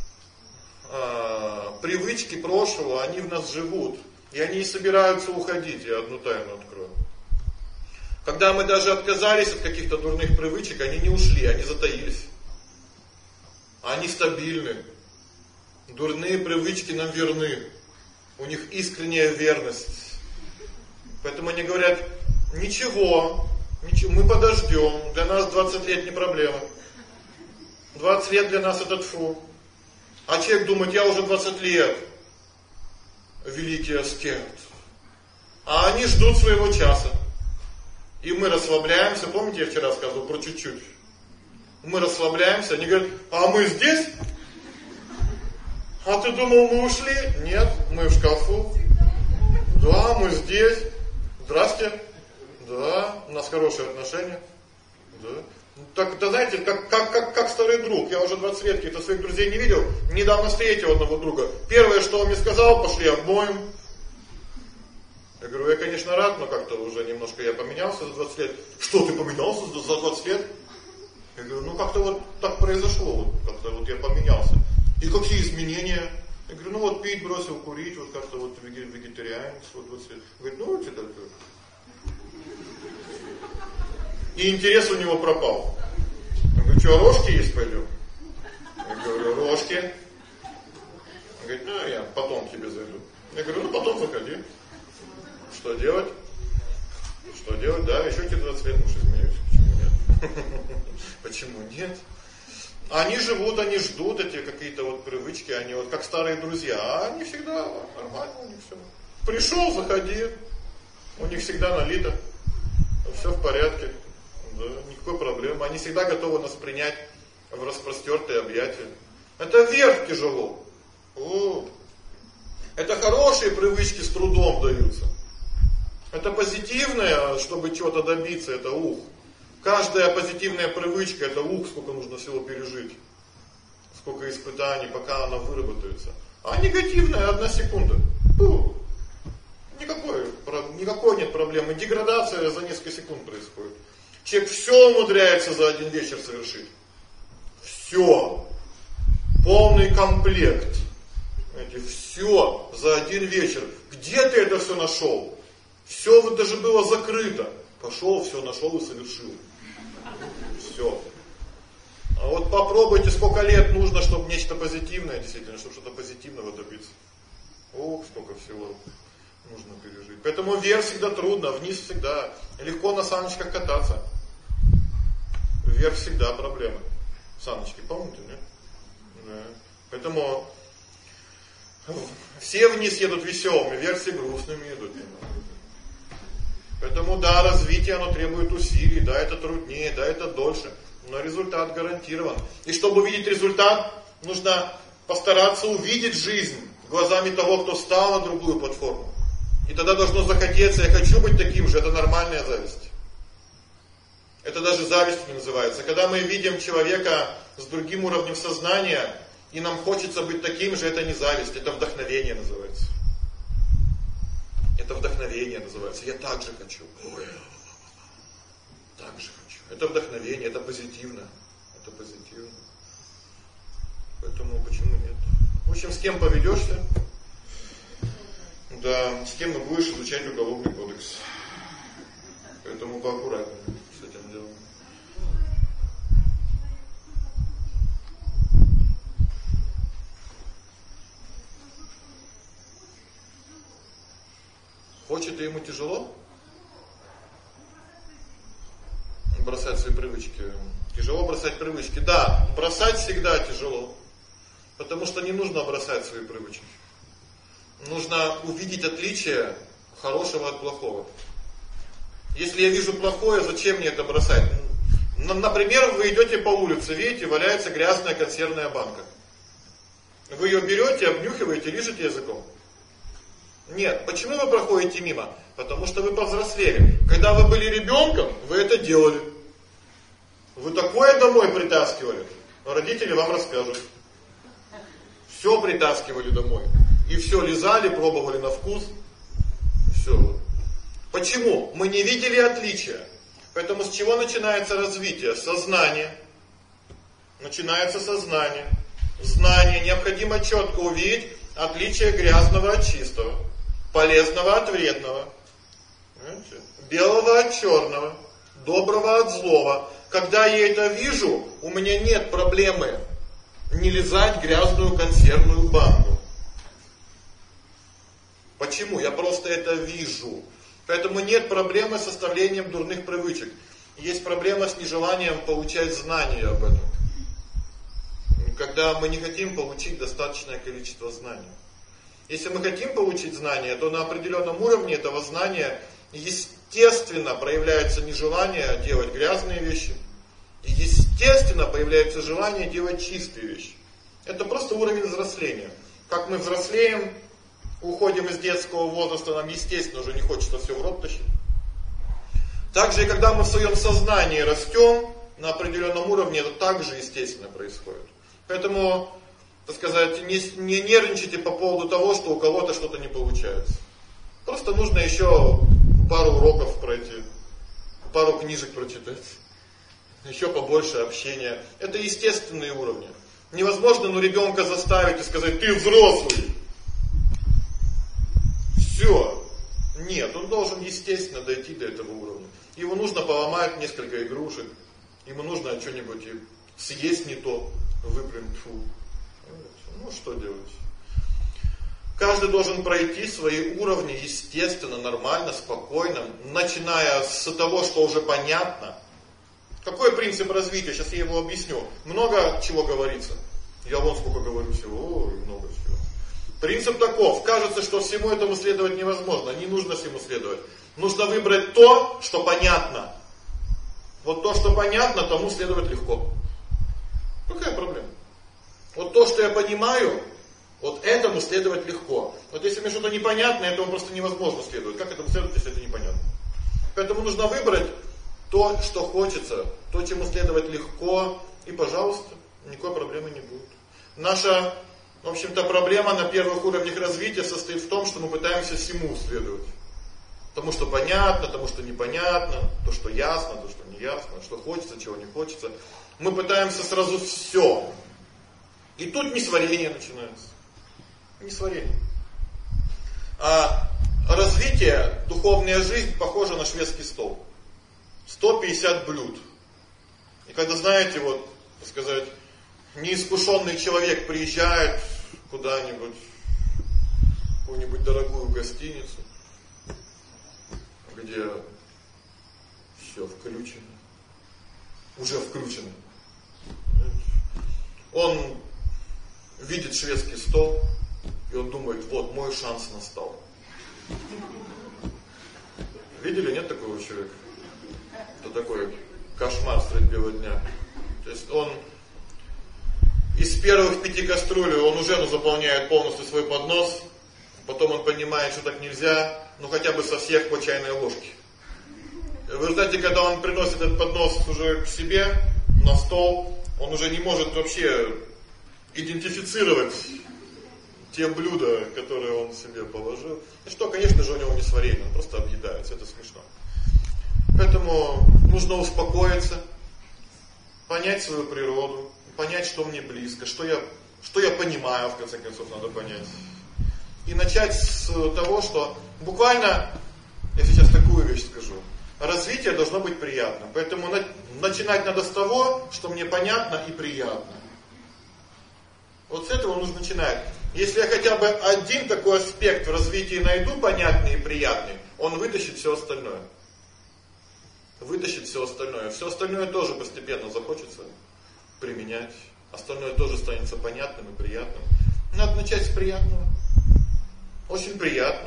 привычки прошлого, они в нас живут. И они не собираются уходить, я одну тайну открою. Когда мы даже отказались от каких-то дурных привычек, они не ушли, они затаились. Они стабильны. Дурные привычки нам верны. У них искренняя верность. Поэтому они говорят, ничего, мы подождем, для нас 20 лет не проблема. 20 лет для нас это тфу. А человек думает, я уже 20 лет великий аскет. А они ждут своего часа. И мы расслабляемся, помните, я вчера сказал про чуть-чуть. Мы расслабляемся, они говорят, а мы здесь? А ты думал, мы ушли? Нет, мы в шкафу. Да, мы здесь. Здрасте. Да, у нас хорошие отношения. Да. Так, это знаете, как старый друг. Я уже 20 лет каких-то своих друзей не видел. Недавно встретил одного друга. Первое, что он мне сказал, пошли обмоем. Я говорю, я, конечно, рад, но как-то уже немножко я поменялся за 20 лет. Что, ты поменялся за 20 лет? Я говорю, как-то так произошло, как-то я поменялся. И какие изменения? Я говорю, пить бросил, курить, как-то вегетарианец, 20 лет. Говорит, это только. И интерес у него пропал. Я говорю, что, рожки есть, пойдем? Я говорю, рожки. Он говорит, я потом к тебе зайду. Я говорю, потом заходи. Что делать? Что делать? Да, еще тебе 20 лет, может, изменюсь. Почему нет? Почему нет? Они живут, они ждут эти какие-то привычки, они как старые друзья, а они всегда нормально у них все. Пришел, заходи, у них всегда налито, все в порядке, да, никакой проблемы. Они всегда готовы нас принять в распростертые объятия. Это вверх тяжело. Это хорошие привычки с трудом даются. Это позитивное, чтобы чего-то добиться, это Каждая позитивная привычка, это сколько нужно всего пережить. Сколько испытаний, пока она выработается. А негативная 1 секунда. Никакой нет проблемы. Деградация за несколько секунд происходит. Человек все умудряется за один вечер совершить. Все. Полный комплект. Знаете, все за один вечер. Где ты это все нашел? Все вот даже было закрыто. Пошел, все нашел и совершил. Все. А вот попробуйте, сколько лет нужно, чтобы нечто позитивное, действительно, чтобы что-то позитивного добиться. Ох, сколько всего нужно пережить. Поэтому вверх всегда трудно, вниз всегда. Легко на саночках кататься. Вверх всегда проблемы. Саночки, помните, нет? Да. Поэтому все вниз едут веселыми, вверх все грустными идут. Поэтому да, развитие оно требует усилий, да, это труднее, да, это дольше, но результат гарантирован. И чтобы увидеть результат, нужно постараться увидеть жизнь глазами того, кто встал на другую платформу. И тогда должно захотеться, я хочу быть таким же, это нормальная зависть. Это даже зависть не называется. Когда мы видим человека с другим уровнем сознания, и нам хочется быть таким же, это не зависть, это вдохновение называется. Это вдохновение называется. Я так же хочу. Ой, так же хочу. Это вдохновение, это позитивно. Это позитивно. Поэтому почему нет? В общем, с кем поведешься? Да, с кем и будешь изучать уголовный кодекс. Поэтому поаккуратнее с этим делом. Хочет и ему тяжело бросать свои привычки. Тяжело бросать привычки. Да, бросать всегда тяжело. Потому что не нужно бросать свои привычки. Нужно увидеть отличие хорошего от плохого. Если я вижу плохое, зачем мне это бросать? Например, вы идете по улице, видите, валяется грязная консервная банка. Вы ее берете, обнюхиваете, лижете языком. Нет, почему вы проходите мимо? Потому что вы повзрослели. Когда вы были ребенком, вы это делали. Вы такое домой притаскивали. Родители вам расскажут. Все притаскивали домой. И все лизали, пробовали на вкус. Все. Почему? Мы не видели отличия. Поэтому с чего начинается развитие? Сознание. Начинается сознание. Знание. Необходимо четко увидеть отличие грязного от чистого. Полезного от вредного. Понимаете? Белого от черного. Доброго от злого. Когда я это вижу, у меня нет проблемы не лизать грязную консервную банку. Почему? Я просто это вижу. Поэтому нет проблемы с составлением дурных привычек. Есть проблема с нежеланием получать знания об этом. Когда мы не хотим получить достаточное количество знаний. Если мы хотим получить знания, то на определенном уровне этого знания естественно проявляется нежелание делать грязные вещи. И естественно появляется желание делать чистые вещи. Это просто уровень взросления. Как мы взрослеем, уходим из детского возраста, нам естественно уже не хочется все в рот тащить. Также и когда мы в своем сознании растем, на определенном уровне это также естественно происходит. Поэтому, так сказать, не нервничайте по поводу того, что у кого-то что-то не получается. Просто нужно еще пару уроков пройти, пару книжек прочитать, еще побольше общения. Это естественные уровни. Невозможно ребенка заставить и сказать: ты взрослый. Все. Нет, он должен естественно дойти до этого уровня. Ему нужно поломать несколько игрушек, ему нужно что-нибудь съесть не то, выплюнуть. Ну что делать? Каждый должен пройти свои уровни естественно, нормально, спокойно, начиная с того, что уже понятно. Какой принцип развития? Сейчас я его объясню. Много чего говорится. Я вон сколько говорю всего. Ой, много всего. Принцип таков. Кажется, что всему этому следовать невозможно. Не нужно всему следовать. Нужно выбрать то, что понятно. Вот то, что понятно, тому следовать легко. Какая проблема? Вот то, что я понимаю, вот этому следовать легко. Вот если мне что-то непонятно, этому просто невозможно следовать. Как этому следовать, если это непонятно? Поэтому нужно выбрать то, что хочется, то, чему следовать легко, и, пожалуйста, никакой проблемы не будет. Наша, в общем-то, проблема на первых уровнях развития состоит в том, что мы пытаемся всему следовать. Тому что понятно, тому что непонятно, то, что ясно, то, что не ясно, что хочется, чего не хочется. Мы пытаемся сразу все. И тут несварение начинается. Несварение. А развитие, духовная жизнь похожа на шведский стол. 150 блюд. И когда, знаете, вот, так сказать, неискушенный человек приезжает куда-нибудь, в какую-нибудь дорогую гостиницу, где все включено, уже включено. Он видит шведский стол, и он думает, вот, мой шанс настал. Видели, нет такого человека? Это такой кошмар средь бела дня. То есть он из первых 5 кастрюлей он уже заполняет полностью свой поднос, потом он понимает, что так нельзя, хотя бы со всех по чайной ложке. В результате, когда он приносит этот поднос уже к себе, на стол, он уже не может вообще идентифицировать те блюда, которые он себе положил. И что, конечно же, у него несварение, он просто объедается, это смешно. Поэтому нужно успокоиться, понять свою природу, понять, что мне близко, что я понимаю, в конце концов, надо понять. И начать с того, что буквально, я сейчас такую вещь скажу, развитие должно быть приятным. Поэтому начинать надо с того, что мне понятно и приятно. Вот с этого нужно начинать. Если я хотя бы один такой аспект в развитии найду, понятный и приятный, он вытащит все остальное. Вытащит все остальное. Все остальное тоже постепенно захочется применять. Остальное тоже станет понятным и приятным. Надо начать с приятного. Очень приятно.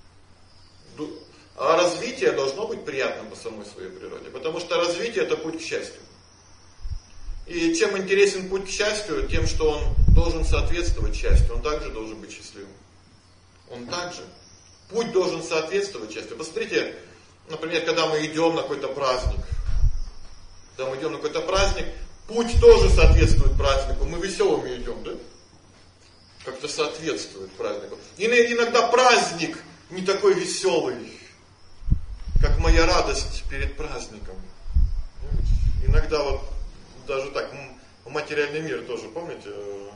А развитие должно быть приятным по самой своей природе. Потому что развитие это путь к счастью. И чем интересен путь к счастью, тем, что он должен соответствовать счастью. Он также должен быть счастливым. Он также. Путь должен соответствовать счастью. Посмотрите, например, когда мы идем на какой-то праздник. Когда мы идем на какой-то праздник, путь тоже соответствует празднику. Мы веселыми идем, да? Как-то соответствует празднику. И иногда праздник не такой веселый, как моя радость перед праздником. Иногда вот даже так, материальный мир тоже, помните,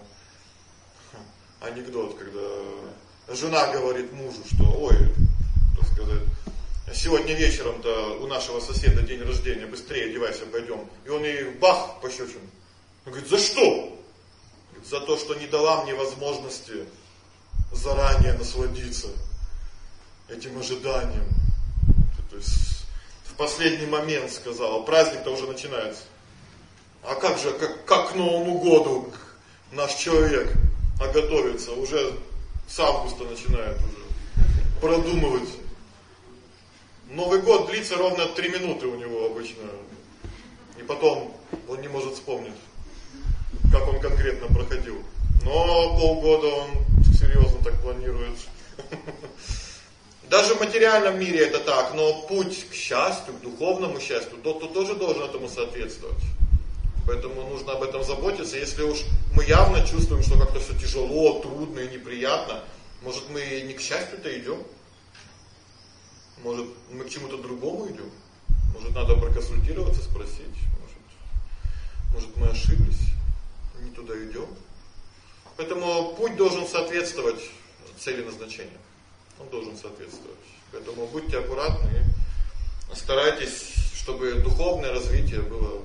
анекдот, когда жена говорит мужу, что, ой, так сказать, сегодня вечером-то у нашего соседа день рождения, быстрее одевайся, пойдем. И он ей бах пощечину. Он говорит, за что? Говорит, за то, что не дала мне возможности заранее насладиться этим ожиданием. То есть в последний момент сказала, праздник-то уже начинается. А как же, как к Новому году наш человек готовится, уже с августа начинает уже продумывать. Новый год длится ровно 3 минуты у него обычно. И потом он не может вспомнить, как он конкретно проходил. Но полгода он серьезно так планирует. Даже в материальном мире это так, но путь к счастью, к духовному счастью, тот тоже должен этому соответствовать. Поэтому нужно об этом заботиться. Если уж мы явно чувствуем, что как-то все тяжело, трудно и неприятно, может мы не к счастью-то идем? Может мы к чему-то другому идем? Может надо проконсультироваться, спросить? Может мы ошиблись? Не туда идем? Поэтому путь должен соответствовать цели назначения. Он должен соответствовать. Поэтому будьте аккуратны, старайтесь, чтобы духовное развитие было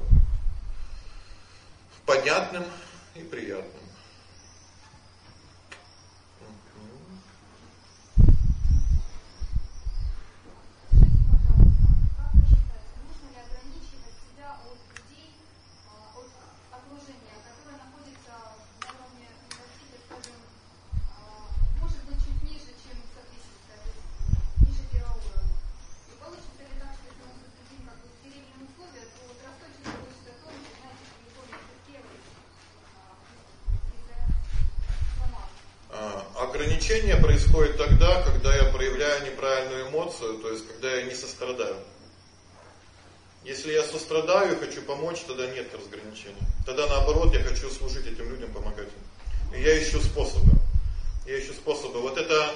понятным и приятным. Ограничение происходит тогда, когда я проявляю неправильную эмоцию, то есть когда я не сострадаю. Если я сострадаю и хочу помочь, тогда нет разграничения. Тогда наоборот, я хочу служить этим людям, помогать им. И я ищу способы. Вот это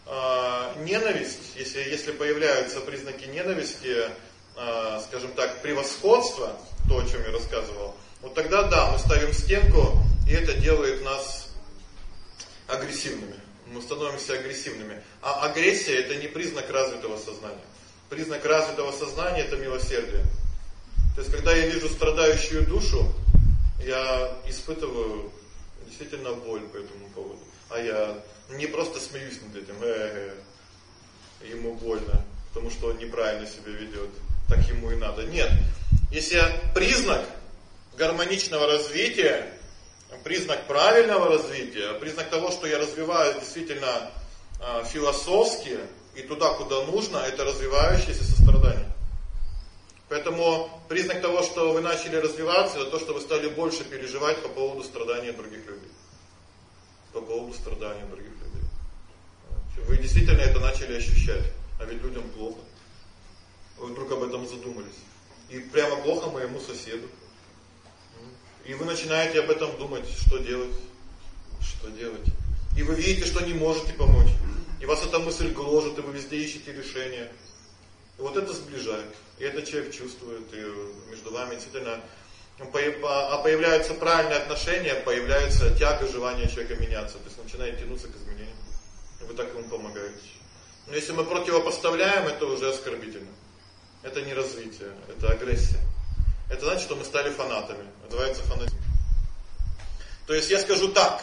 ненависть, если появляются признаки ненависти, скажем так, превосходства, то, о чем я рассказывал, вот тогда да, мы ставим стенку, и это делает нас агрессивными. Мы становимся агрессивными. А агрессия — это не признак развитого сознания. Признак развитого сознания — это милосердие. То есть, когда я вижу страдающую душу, я испытываю действительно боль по этому поводу. А я не просто смеюсь над этим, ему больно, потому что он неправильно себя ведет, так ему и надо. Нет, если признак гармоничного развития, признак правильного развития, признак того, что я развиваюсь действительно философски и туда, куда нужно, это развивающееся сострадание. Поэтому признак того, что вы начали развиваться, это то, что вы стали больше переживать по поводу страдания других людей. По поводу страдания других людей. Вы действительно это начали ощущать, а ведь людям плохо. Вы вдруг об этом задумались. И прямо плохо моему соседу. И вы начинаете об этом думать, что делать. Что делать. И вы видите, что не можете помочь. И вас эта мысль гложет, и вы везде ищете решения. И вот это сближает. И это человек чувствует, и между вами действительно появляются правильные отношения, появляется тяга, желание человека меняться. То есть начинает тянуться к изменениям. И вы так ему помогаете. Но если мы противопоставляем, это уже оскорбительно. Это не развитие, это агрессия. Это значит, что мы стали фанатами. Называется фанатизм. То есть я скажу так.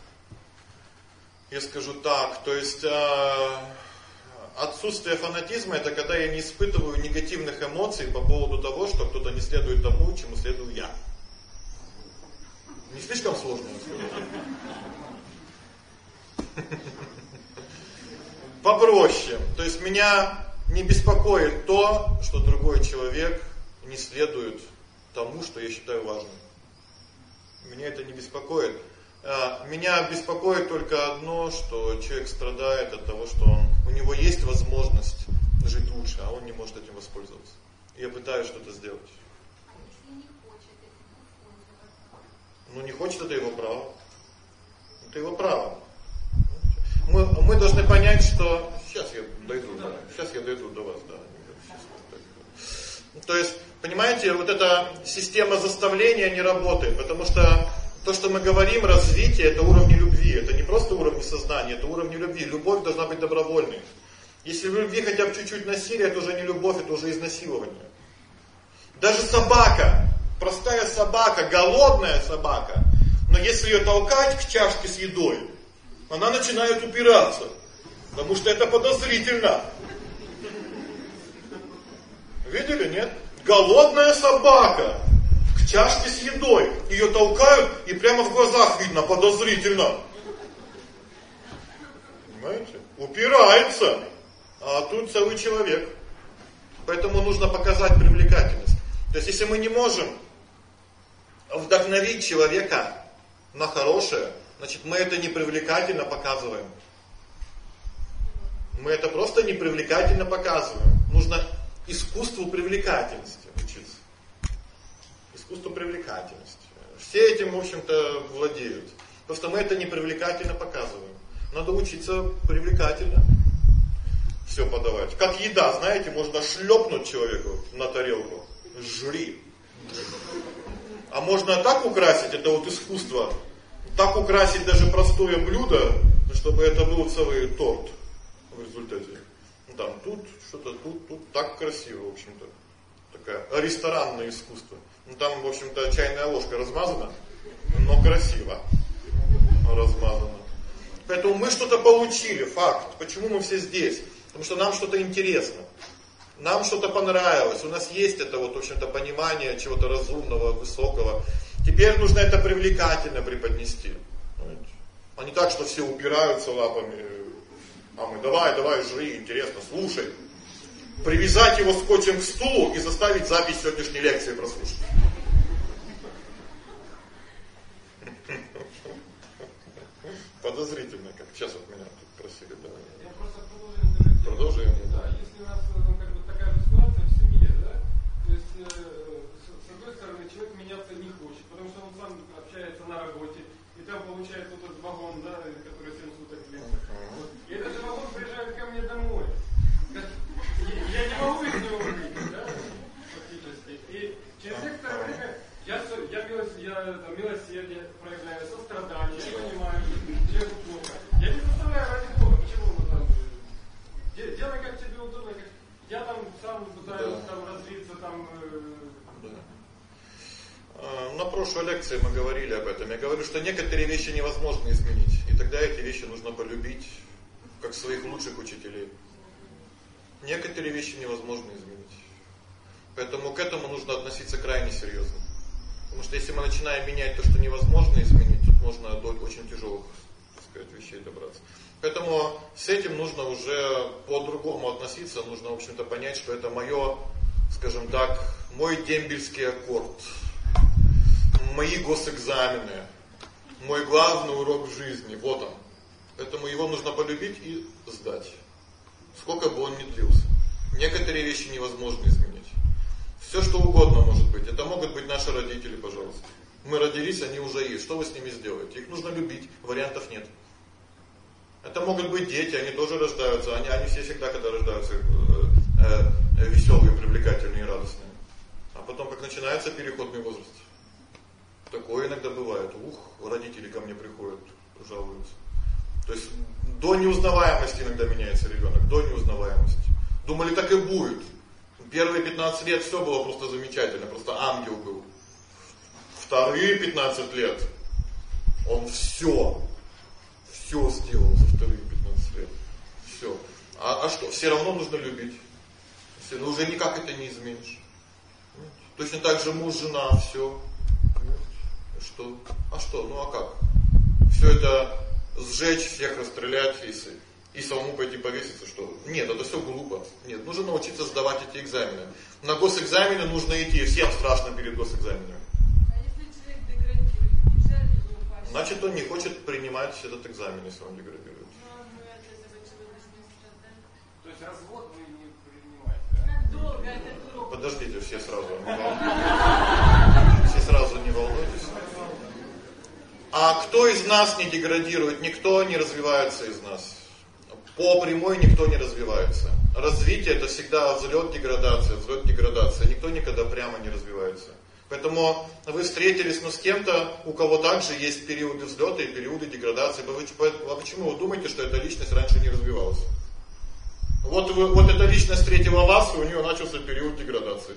То есть отсутствие фанатизма — это когда я не испытываю негативных эмоций по поводу того, что кто-то не следует тому, чему следую я. Не слишком сложно, сказать. Попроще. То есть меня не беспокоит то, что другой человек не следует тому, что я считаю важным. Меня это не беспокоит. Меня беспокоит только одно, что человек страдает от того, что у него есть возможность жить лучше, а он не может этим воспользоваться. И я пытаюсь что-то сделать. А если не хочет этим воспользоваться? Ну не хочет, это его право. Это его право. Мы должны понять, что... Сейчас я дойду до вас, да. То есть, понимаете, вот эта система заставления не работает, потому что то, что мы говорим, развитие — это уровни любви. Это не просто уровни сознания, это уровни любви. Любовь должна быть добровольной. Если в любви хотя бы чуть-чуть насилие, это уже не любовь, это уже изнасилование. Даже собака, простая собака, голодная собака, но если ее толкать к чашке с едой, она начинает упираться, потому что это подозрительно. Видели, нет? Голодная собака к чашке с едой. Ее толкают, и прямо в глазах видно, подозрительно. Понимаете? Упирается. А тут целый человек. Поэтому нужно показать привлекательность. То есть, если мы не можем вдохновить человека на хорошее, значит, мы это непривлекательно показываем. Мы это просто непривлекательно показываем. Нужно искусству привлекательности учиться. Искусству привлекательности. Все этим, в общем-то, владеют. Просто мы это непривлекательно показываем. Надо учиться привлекательно все подавать. Как еда, знаете, можно шлепнуть человеку на тарелку. Жри. А можно так украсить, это вот искусство. Так украсить даже простое блюдо, чтобы это был целый торт в результате. Там тут что-то, тут так красиво, в общем-то. Такое ресторанное искусство. Там, в общем-то, чайная ложка размазана, но красиво размазана. Поэтому мы что-то получили, факт. Почему мы все здесь? Потому что нам что-то интересно. Нам что-то понравилось. У нас есть это, вот, в общем-то, понимание чего-то разумного, высокого. Теперь нужно это привлекательно преподнести. А не так, что все упираются лапами. А мы давай, жри, интересно, слушай. Привязать его скотчем к стулу и заставить запись сегодняшней лекции прослушать. Подозрительно, как сейчас вот меня тут просили. Да. Я просто продолжим. Да, если у нас как бы такая же ситуация в семье, да, то есть с одной стороны человек меняться не хочет, потому что он сам общается на работе, и там получает вот этот вагон, да, который 7 суток длится. И этот же вагон приезжает прошлой лекции мы говорили об этом. Я говорю, что некоторые вещи невозможно изменить. И тогда эти вещи нужно полюбить, как своих лучших учителей. Некоторые вещи невозможно изменить. Поэтому к этому нужно относиться крайне серьезно. Потому что если мы начинаем менять то, что невозможно изменить, тут можно до очень тяжелых, так сказать, вещей добраться. Поэтому с этим нужно уже по-другому относиться. Нужно, в общем-то, понять, что это мое, скажем так, мой дембельский аккорд. Мои госэкзамены. Мой главный урок в жизни. Вот он. Поэтому его нужно полюбить и сдать. Сколько бы он ни длился. Некоторые вещи невозможно изменить. Все что угодно может быть. Это могут быть наши родители, пожалуйста. Мы родились, они уже есть. Что вы с ними сделаете? Их нужно любить. Вариантов нет. Это могут быть дети, они тоже рождаются. Они все всегда, когда рождаются, веселые, привлекательные и радостные. А потом, как начинается переходный возраст. Такое иногда бывает. Родители ко мне приходят, жалуются. То есть до неузнаваемости иногда меняется ребенок, до неузнаваемости. Думали, так и будет. Первые 15 лет все было просто замечательно, просто ангел был. Вторые 15 лет он все сделал за вторые 15 лет. Все. А что? Все равно нужно любить. Но уже никак это не изменишь. Точно так же муж, жена, все. Что? А что? Ну а как? Все это сжечь, всех расстрелять и самому пойти повеситься, что? Нет, это все глупо. Нет, нужно научиться сдавать эти экзамены. На госэкзамены нужно идти, всем страшно перед госэкзаменами. А если человек деградирует, нельзя ли его поощрять? Значит, он не хочет принимать этот экзамен, если он деградирует. То есть развод вы не принимаете, да? Как долго этот урок? Подождите, все сразу не волнуйтесь. А кто из нас не деградирует? Никто не развивается из нас. По прямой никто не развивается. Развитие это всегда взлет, деградация. Никто никогда прямо не развивается. Поэтому вы встретились с кем-то, у кого также есть периоды взлета и периоды деградации. А почему вы думаете, что эта личность раньше не развивалась? Вот эта личность встретила вас, и у нее начался период деградации.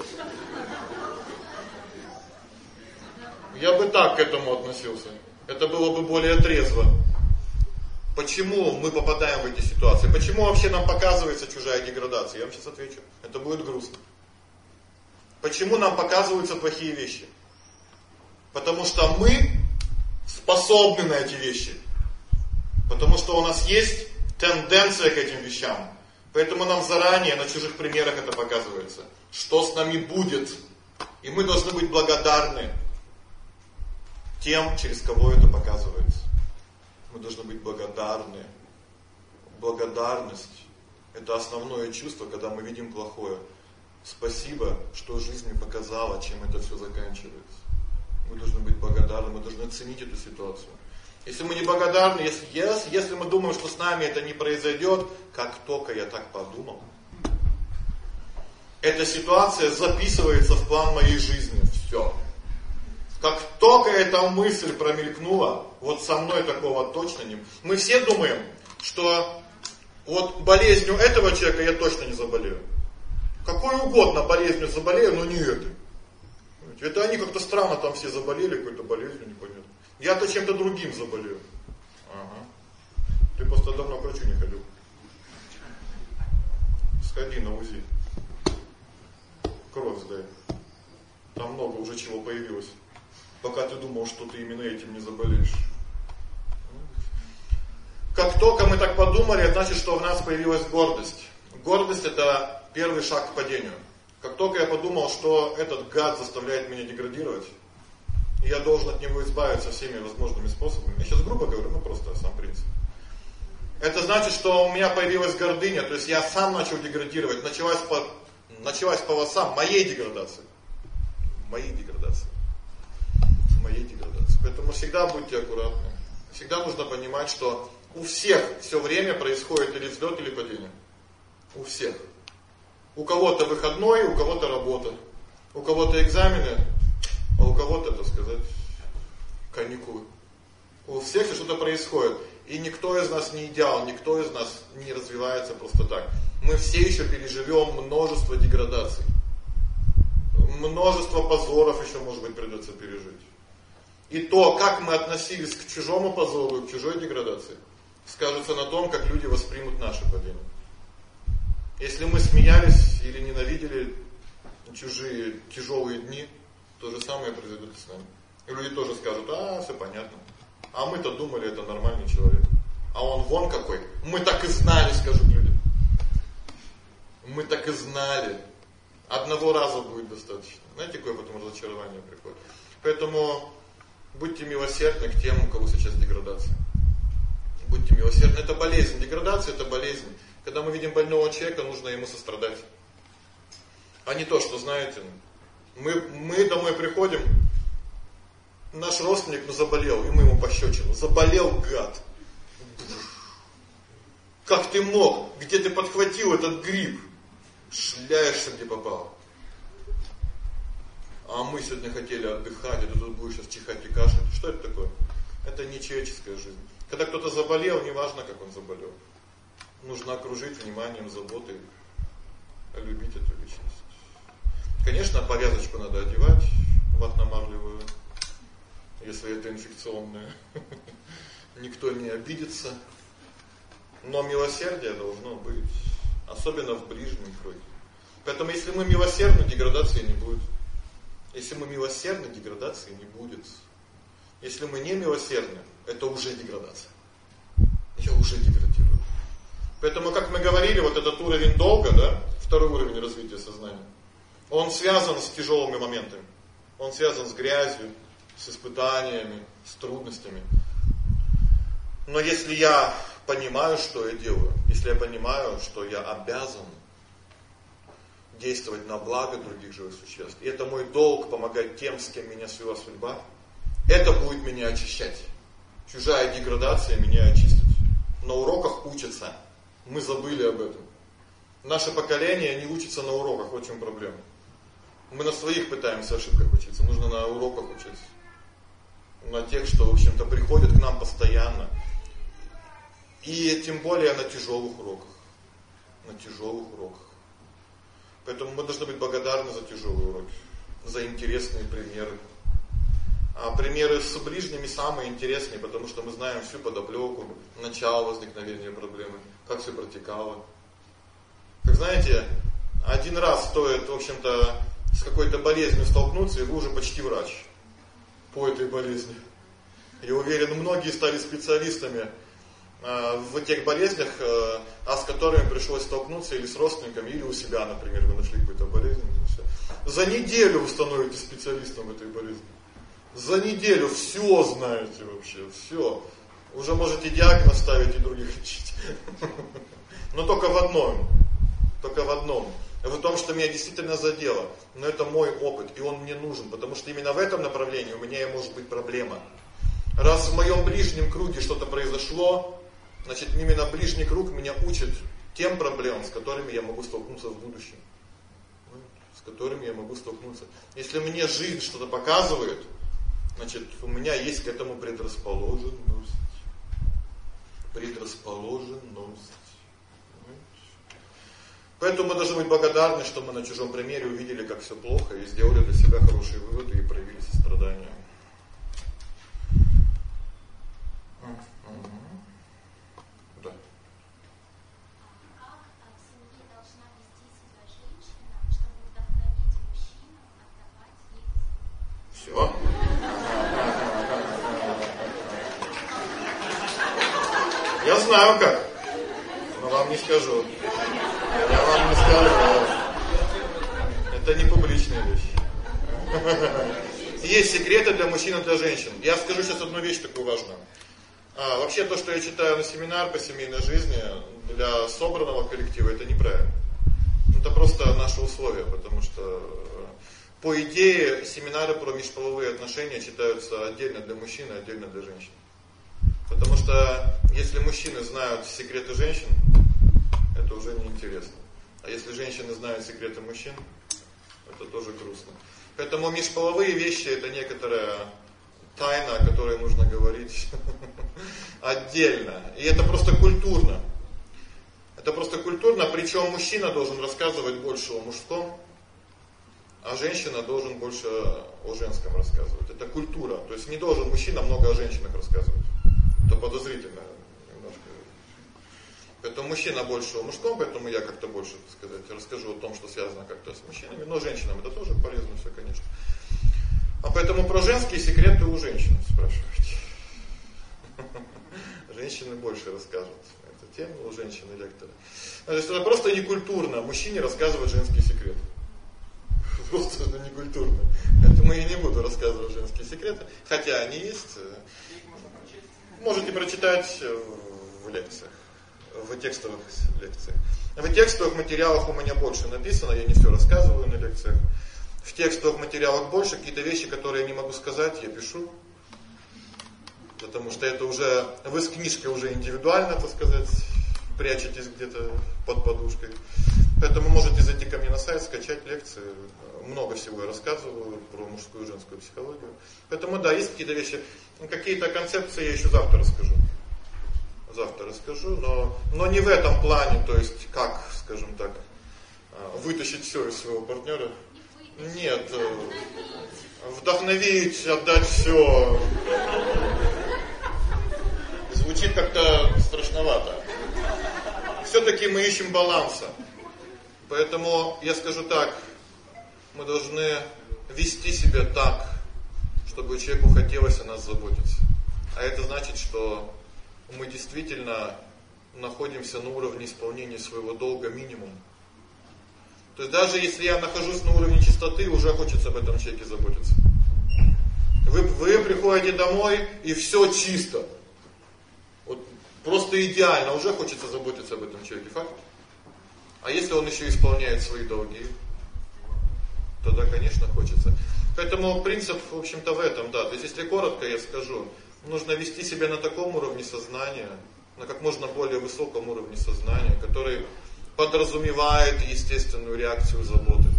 Я бы так к этому относился. Это было бы более трезво. Почему мы попадаем в эти ситуации? Почему вообще нам показывается чужая деградация? Я вам сейчас отвечу. Это будет грустно. Почему нам показываются плохие вещи? Потому что мы способны на эти вещи. Потому что у нас есть тенденция к этим вещам. Поэтому нам заранее на чужих примерах это показывается. Что с нами будет. И мы должны быть благодарны тем, через кого это показывается. Мы должны быть благодарны. Благодарность – это основное чувство, когда мы видим плохое. Спасибо, что жизнь мне показала, чем это все заканчивается. Мы должны быть благодарны, мы должны оценить эту ситуацию. Если мы не благодарны, если мы думаем, что с нами это не произойдет, как только я так подумал, эта ситуация записывается в план моей жизни. Все. Как только эта мысль промелькнула, вот со мной такого точно не... Мы все думаем, что вот болезнью этого человека я точно не заболею. Какой угодно болезнью заболею, но не этой. Это они как-то странно там все заболели, какой-то болезнью непонятно. Я-то чем-то другим заболею. Ага. Ты просто давно к врачу не ходил. Сходи на УЗИ. Кровь сдай. Там много уже чего появилось. Пока ты думал, что ты именно этим не заболеешь. Как только мы так подумали, это значит, что в нас появилась гордость. Гордость это первый шаг к падению. Как только я подумал, что этот гад заставляет меня деградировать, и я должен от него избавиться всеми возможными способами. Я сейчас грубо говорю, просто сам принцип. Это значит, что у меня появилась гордыня, то есть я сам начал деградировать. Началась полоса моей деградации. Моей деградации. Поэтому всегда будьте аккуратны. Всегда нужно понимать, что у всех все время происходит или взлет, или падение. У всех. У кого-то выходной, у кого-то работа. У кого-то экзамены, а у кого-то, так сказать, каникулы. У всех что-то происходит. И никто из нас не идеал, никто из нас не развивается просто так. Мы все еще переживем множество деградаций. Множество позоров еще, может быть, придется пережить. И то, как мы относились к чужому позору, к чужой деградации, скажется на том, как люди воспримут наше падение. Если мы смеялись или ненавидели чужие тяжелые дни, то же самое произойдет и с нами. И люди тоже скажут: все понятно. А мы-то думали, это нормальный человек. А он вон какой. Мы так и знали, скажут люди. Мы так и знали. Одного раза будет достаточно. Знаете, какое потом разочарование приходит. Поэтому будьте милосердны к тем, у кого сейчас деградация. Будьте милосердны. Это болезнь. Деградация — это болезнь. Когда мы видим больного человека, нужно ему сострадать. А не то, что, знаете, мы домой приходим, наш родственник заболел, и мы ему пощечину. Заболел, гад. Как ты мог? Где ты подхватил этот грипп? Шляешься, где попало. А мы сегодня хотели отдыхать, и ты тут будешь сейчас чихать и кашлять. Что это такое? Это не человеческая жизнь. Когда кто-то заболел, неважно, как он заболел. Нужно окружить вниманием, заботой, любить эту личность. Конечно, повязочку надо одевать, ватно-марлевую, если это инфекционное. Никто не обидится. Но милосердие должно быть, особенно в ближнем круге. Поэтому если мы милосердны, деградации не будет. Если мы милосердны, деградации не будет. Если мы не милосердны, это уже деградация. Я уже деградирую. Поэтому, как мы говорили, вот этот уровень долга, да, второй уровень развития сознания, он связан с тяжелыми моментами. Он связан с грязью, с испытаниями, с трудностями. Но если я понимаю, что я делаю, если я понимаю, что я обязан действовать на благо других живых существ, и это мой долг помогать тем, с кем меня свела судьба, это будет меня очищать. Чужая деградация меня очистит. На уроках учатся. Мы забыли об этом. Наше поколение не учится на уроках, вот в чем проблема. Мы на своих пытаемся ошибках учиться, нужно на уроках учиться. На тех, что, в общем-то, приходят к нам постоянно. И тем более на тяжелых уроках. На тяжелых уроках. Поэтому мы должны быть благодарны за тяжелые уроки, за интересные примеры. А примеры с ближними самые интересные, потому что мы знаем всю подоплеку, начало возникновения проблемы, как все протекало. Как знаете, один раз стоит, в общем-то, с какой-то болезнью столкнуться, и вы уже почти врач по этой болезни. Я уверен, многие стали специалистами в тех болезнях, с которыми пришлось столкнуться или с родственниками, или у себя, например, вы нашли какую-то болезнь. За неделю вы становитесь специалистом в этой болезни. За неделю все знаете вообще, все. Уже можете диагноз ставить и других лечить. Но только в одном. Только в одном. В том, что меня действительно задело. Но это мой опыт, и он мне нужен. Потому что именно в этом направлении у меня может быть проблема. Раз в моем ближнем круге что-то произошло, значит, именно ближний круг меня учит тем проблемам, с которыми я могу столкнуться в будущем. С которыми я могу столкнуться. Если мне жизнь что-то показывает, значит, у меня есть к этому предрасположенность. Предрасположенность. Поэтому мы должны быть благодарны, что мы на чужом примере увидели, как все плохо, и сделали для себя хорошие выводы и проявили сострадание. Да. Как в семье должна вести себя женщина, чтобы вдохновить мужчину отдавать ей Все. Я знаю как, но вам не скажу. Я вам не скажу. Это не публичная вещь. Есть секреты для мужчин и для женщин. Я скажу сейчас одну вещь такую важную. Вообще то, что я читаю на семинар по семейной жизни для собранного коллектива, это неправильно. Это просто наши условия, потому что по идее семинары про межполовые отношения читаются отдельно для мужчин и отдельно для женщин. Потому что если мужчины знают секреты женщин, это уже неинтересно. А если женщины знают секреты мужчин, это тоже грустно. Поэтому межполовые вещи это некоторая тайна, о которой нужно говорить отдельно. И это просто культурно. Это просто культурно, причем мужчина должен рассказывать больше о мужском, а женщина должен больше о женском рассказывать. Это культура. То есть не должен мужчина много о женщинах рассказывать. Это подозрительно немножко. Поэтому мужчина больше о мужском, поэтому я как-то больше, так сказать, расскажу о том, что связано как-то с мужчинами. Но женщинам это тоже полезно все, конечно. А поэтому про женские секреты у женщин спрашивайте. Женщины больше расскажут эту тему, у женщины лекторы. То есть это просто некультурно мужчине рассказывать женские секреты. Просто это некультурно. Поэтому я не буду рассказывать женские секреты, хотя они есть. Можете прочитать в лекциях, в текстовых лекциях. В текстовых материалах у меня больше написано, я не все рассказываю на лекциях. В текстовых материалах больше, какие-то вещи, которые я не могу сказать, я пишу. Потому что это уже, вы с книжкой уже индивидуально, так сказать, прячетесь где-то под подушкой. Поэтому можете зайти ко мне на сайт, скачать лекции. Много всего я рассказываю про мужскую и женскую психологию. Поэтому да, есть какие-то вещи, какие-то концепции я еще завтра расскажу. Но не в этом плане, то есть как, скажем так, вытащить все из своего партнера. Нет, вдохновить, отдать все. Звучит как-то страшновато. Все-таки мы ищем баланса. Поэтому я скажу так, мы должны вести себя так, чтобы человеку хотелось о нас заботиться. А это значит, что мы действительно находимся на уровне исполнения своего долга минимум. То есть даже если я нахожусь на уровне чистоты, уже хочется об этом человеке заботиться. Вы приходите домой, и все чисто. Вот просто идеально, уже хочется заботиться об этом человеке, факт. А если он еще исполняет свои долги, тогда, конечно, хочется. Поэтому принцип, в общем-то, в этом, да. То есть, если коротко я скажу, нужно вести себя на таком уровне сознания, на как можно более высоком уровне сознания, который подразумевает естественную реакцию заботы.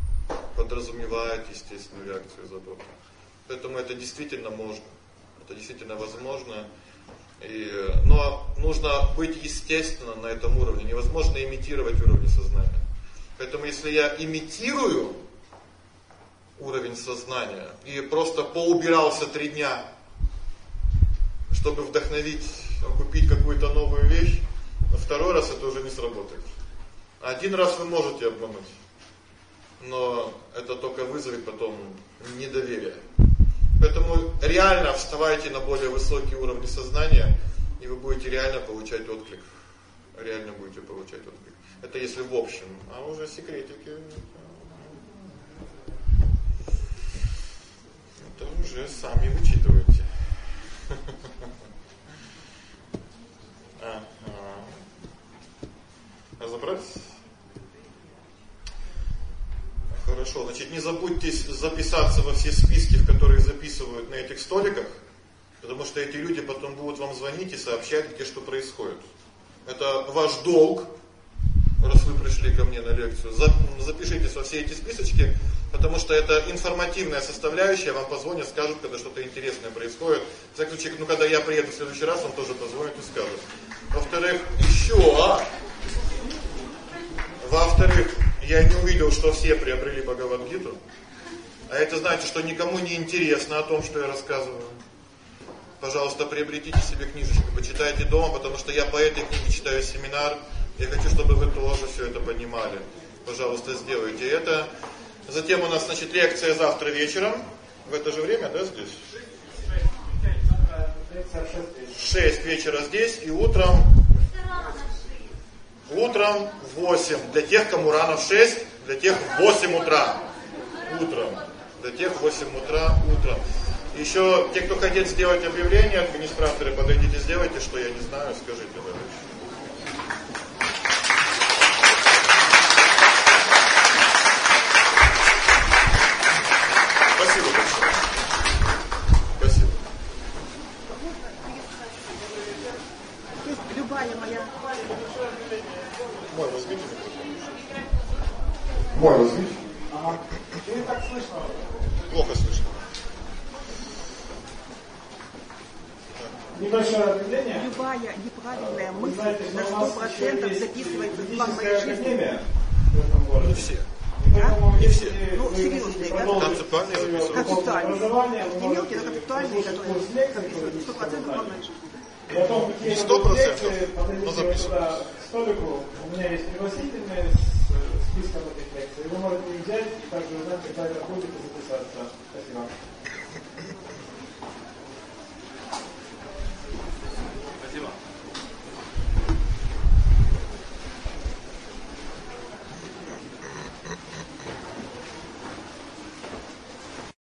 Поэтому это действительно можно. Это действительно возможно. Но нужно быть естественно на этом уровне. Невозможно имитировать уровень сознания. Поэтому если я имитирую уровень сознания и просто поубирался 3 дня, чтобы вдохновить, купить какую-то новую вещь, на второй раз это уже не сработает. 1 раз вы можете обмануть, но это только вызовет потом недоверие. Поэтому реально вставайте на более высокие уровни сознания, и вы будете реально получать отклик. Это если в общем. А уже секретики, это уже сами вычитываете. Разобрались? Хорошо, значит, не забудьте записаться во все списки, в которые записывают на этих столиках, потому что эти люди потом будут вам звонить и сообщать, где что происходит. Это ваш долг, раз вы пришли ко мне на лекцию. Запишитесь во все эти списочки, потому что это информативная составляющая, вам позвонят, скажут, когда что-то интересное происходит. В всяком случае, когда я приеду в следующий раз, он тоже позвонит и скажет. Во-вторых, я не увидел, что все приобрели Бхагавад-гиту. А это значит, что никому не интересно о том, что я рассказываю. Пожалуйста, приобретите себе книжечку, почитайте дома, потому что я по этой книге читаю семинар. Я хочу, чтобы вы тоже все это понимали. Пожалуйста, сделайте это. Затем у нас, значит, лекция завтра вечером. В это же время, да, здесь? 6 вечера здесь и утром в 8. Для тех, кому рано в 6, для тех в 8 утра. Утром. Для тех в 8 утра утром. Еще те, кто хотят сделать объявление, администраторы, подойдите, сделайте, что я не знаю, скажите. Спасибо большое. Спасибо. Любая моя. Мой возьмите. Мой возьмите. Ага. Или так слышно? Плохо слышно. Небольшое объявление. Любая неправильная мысль знаете, на 100% записывается в план моей жизни. В этом городе. Не все. Поэтому, Не все. если Ну, вы серьезные, хотите да? продолжить Концептуальные свое записывать. духовное образование, вы Не мелкие, можете но концептуальные, послушать которые курс лекций, записывают который 100% знать. нормальной жизни. И о том, какие Не будут 100%, лекции, но подойдите записывать. туда к столику. У меня есть пригласительные с списком этих лекций. Вы можете их взять и также узнать, когда это будет, и записаться. Спасибо.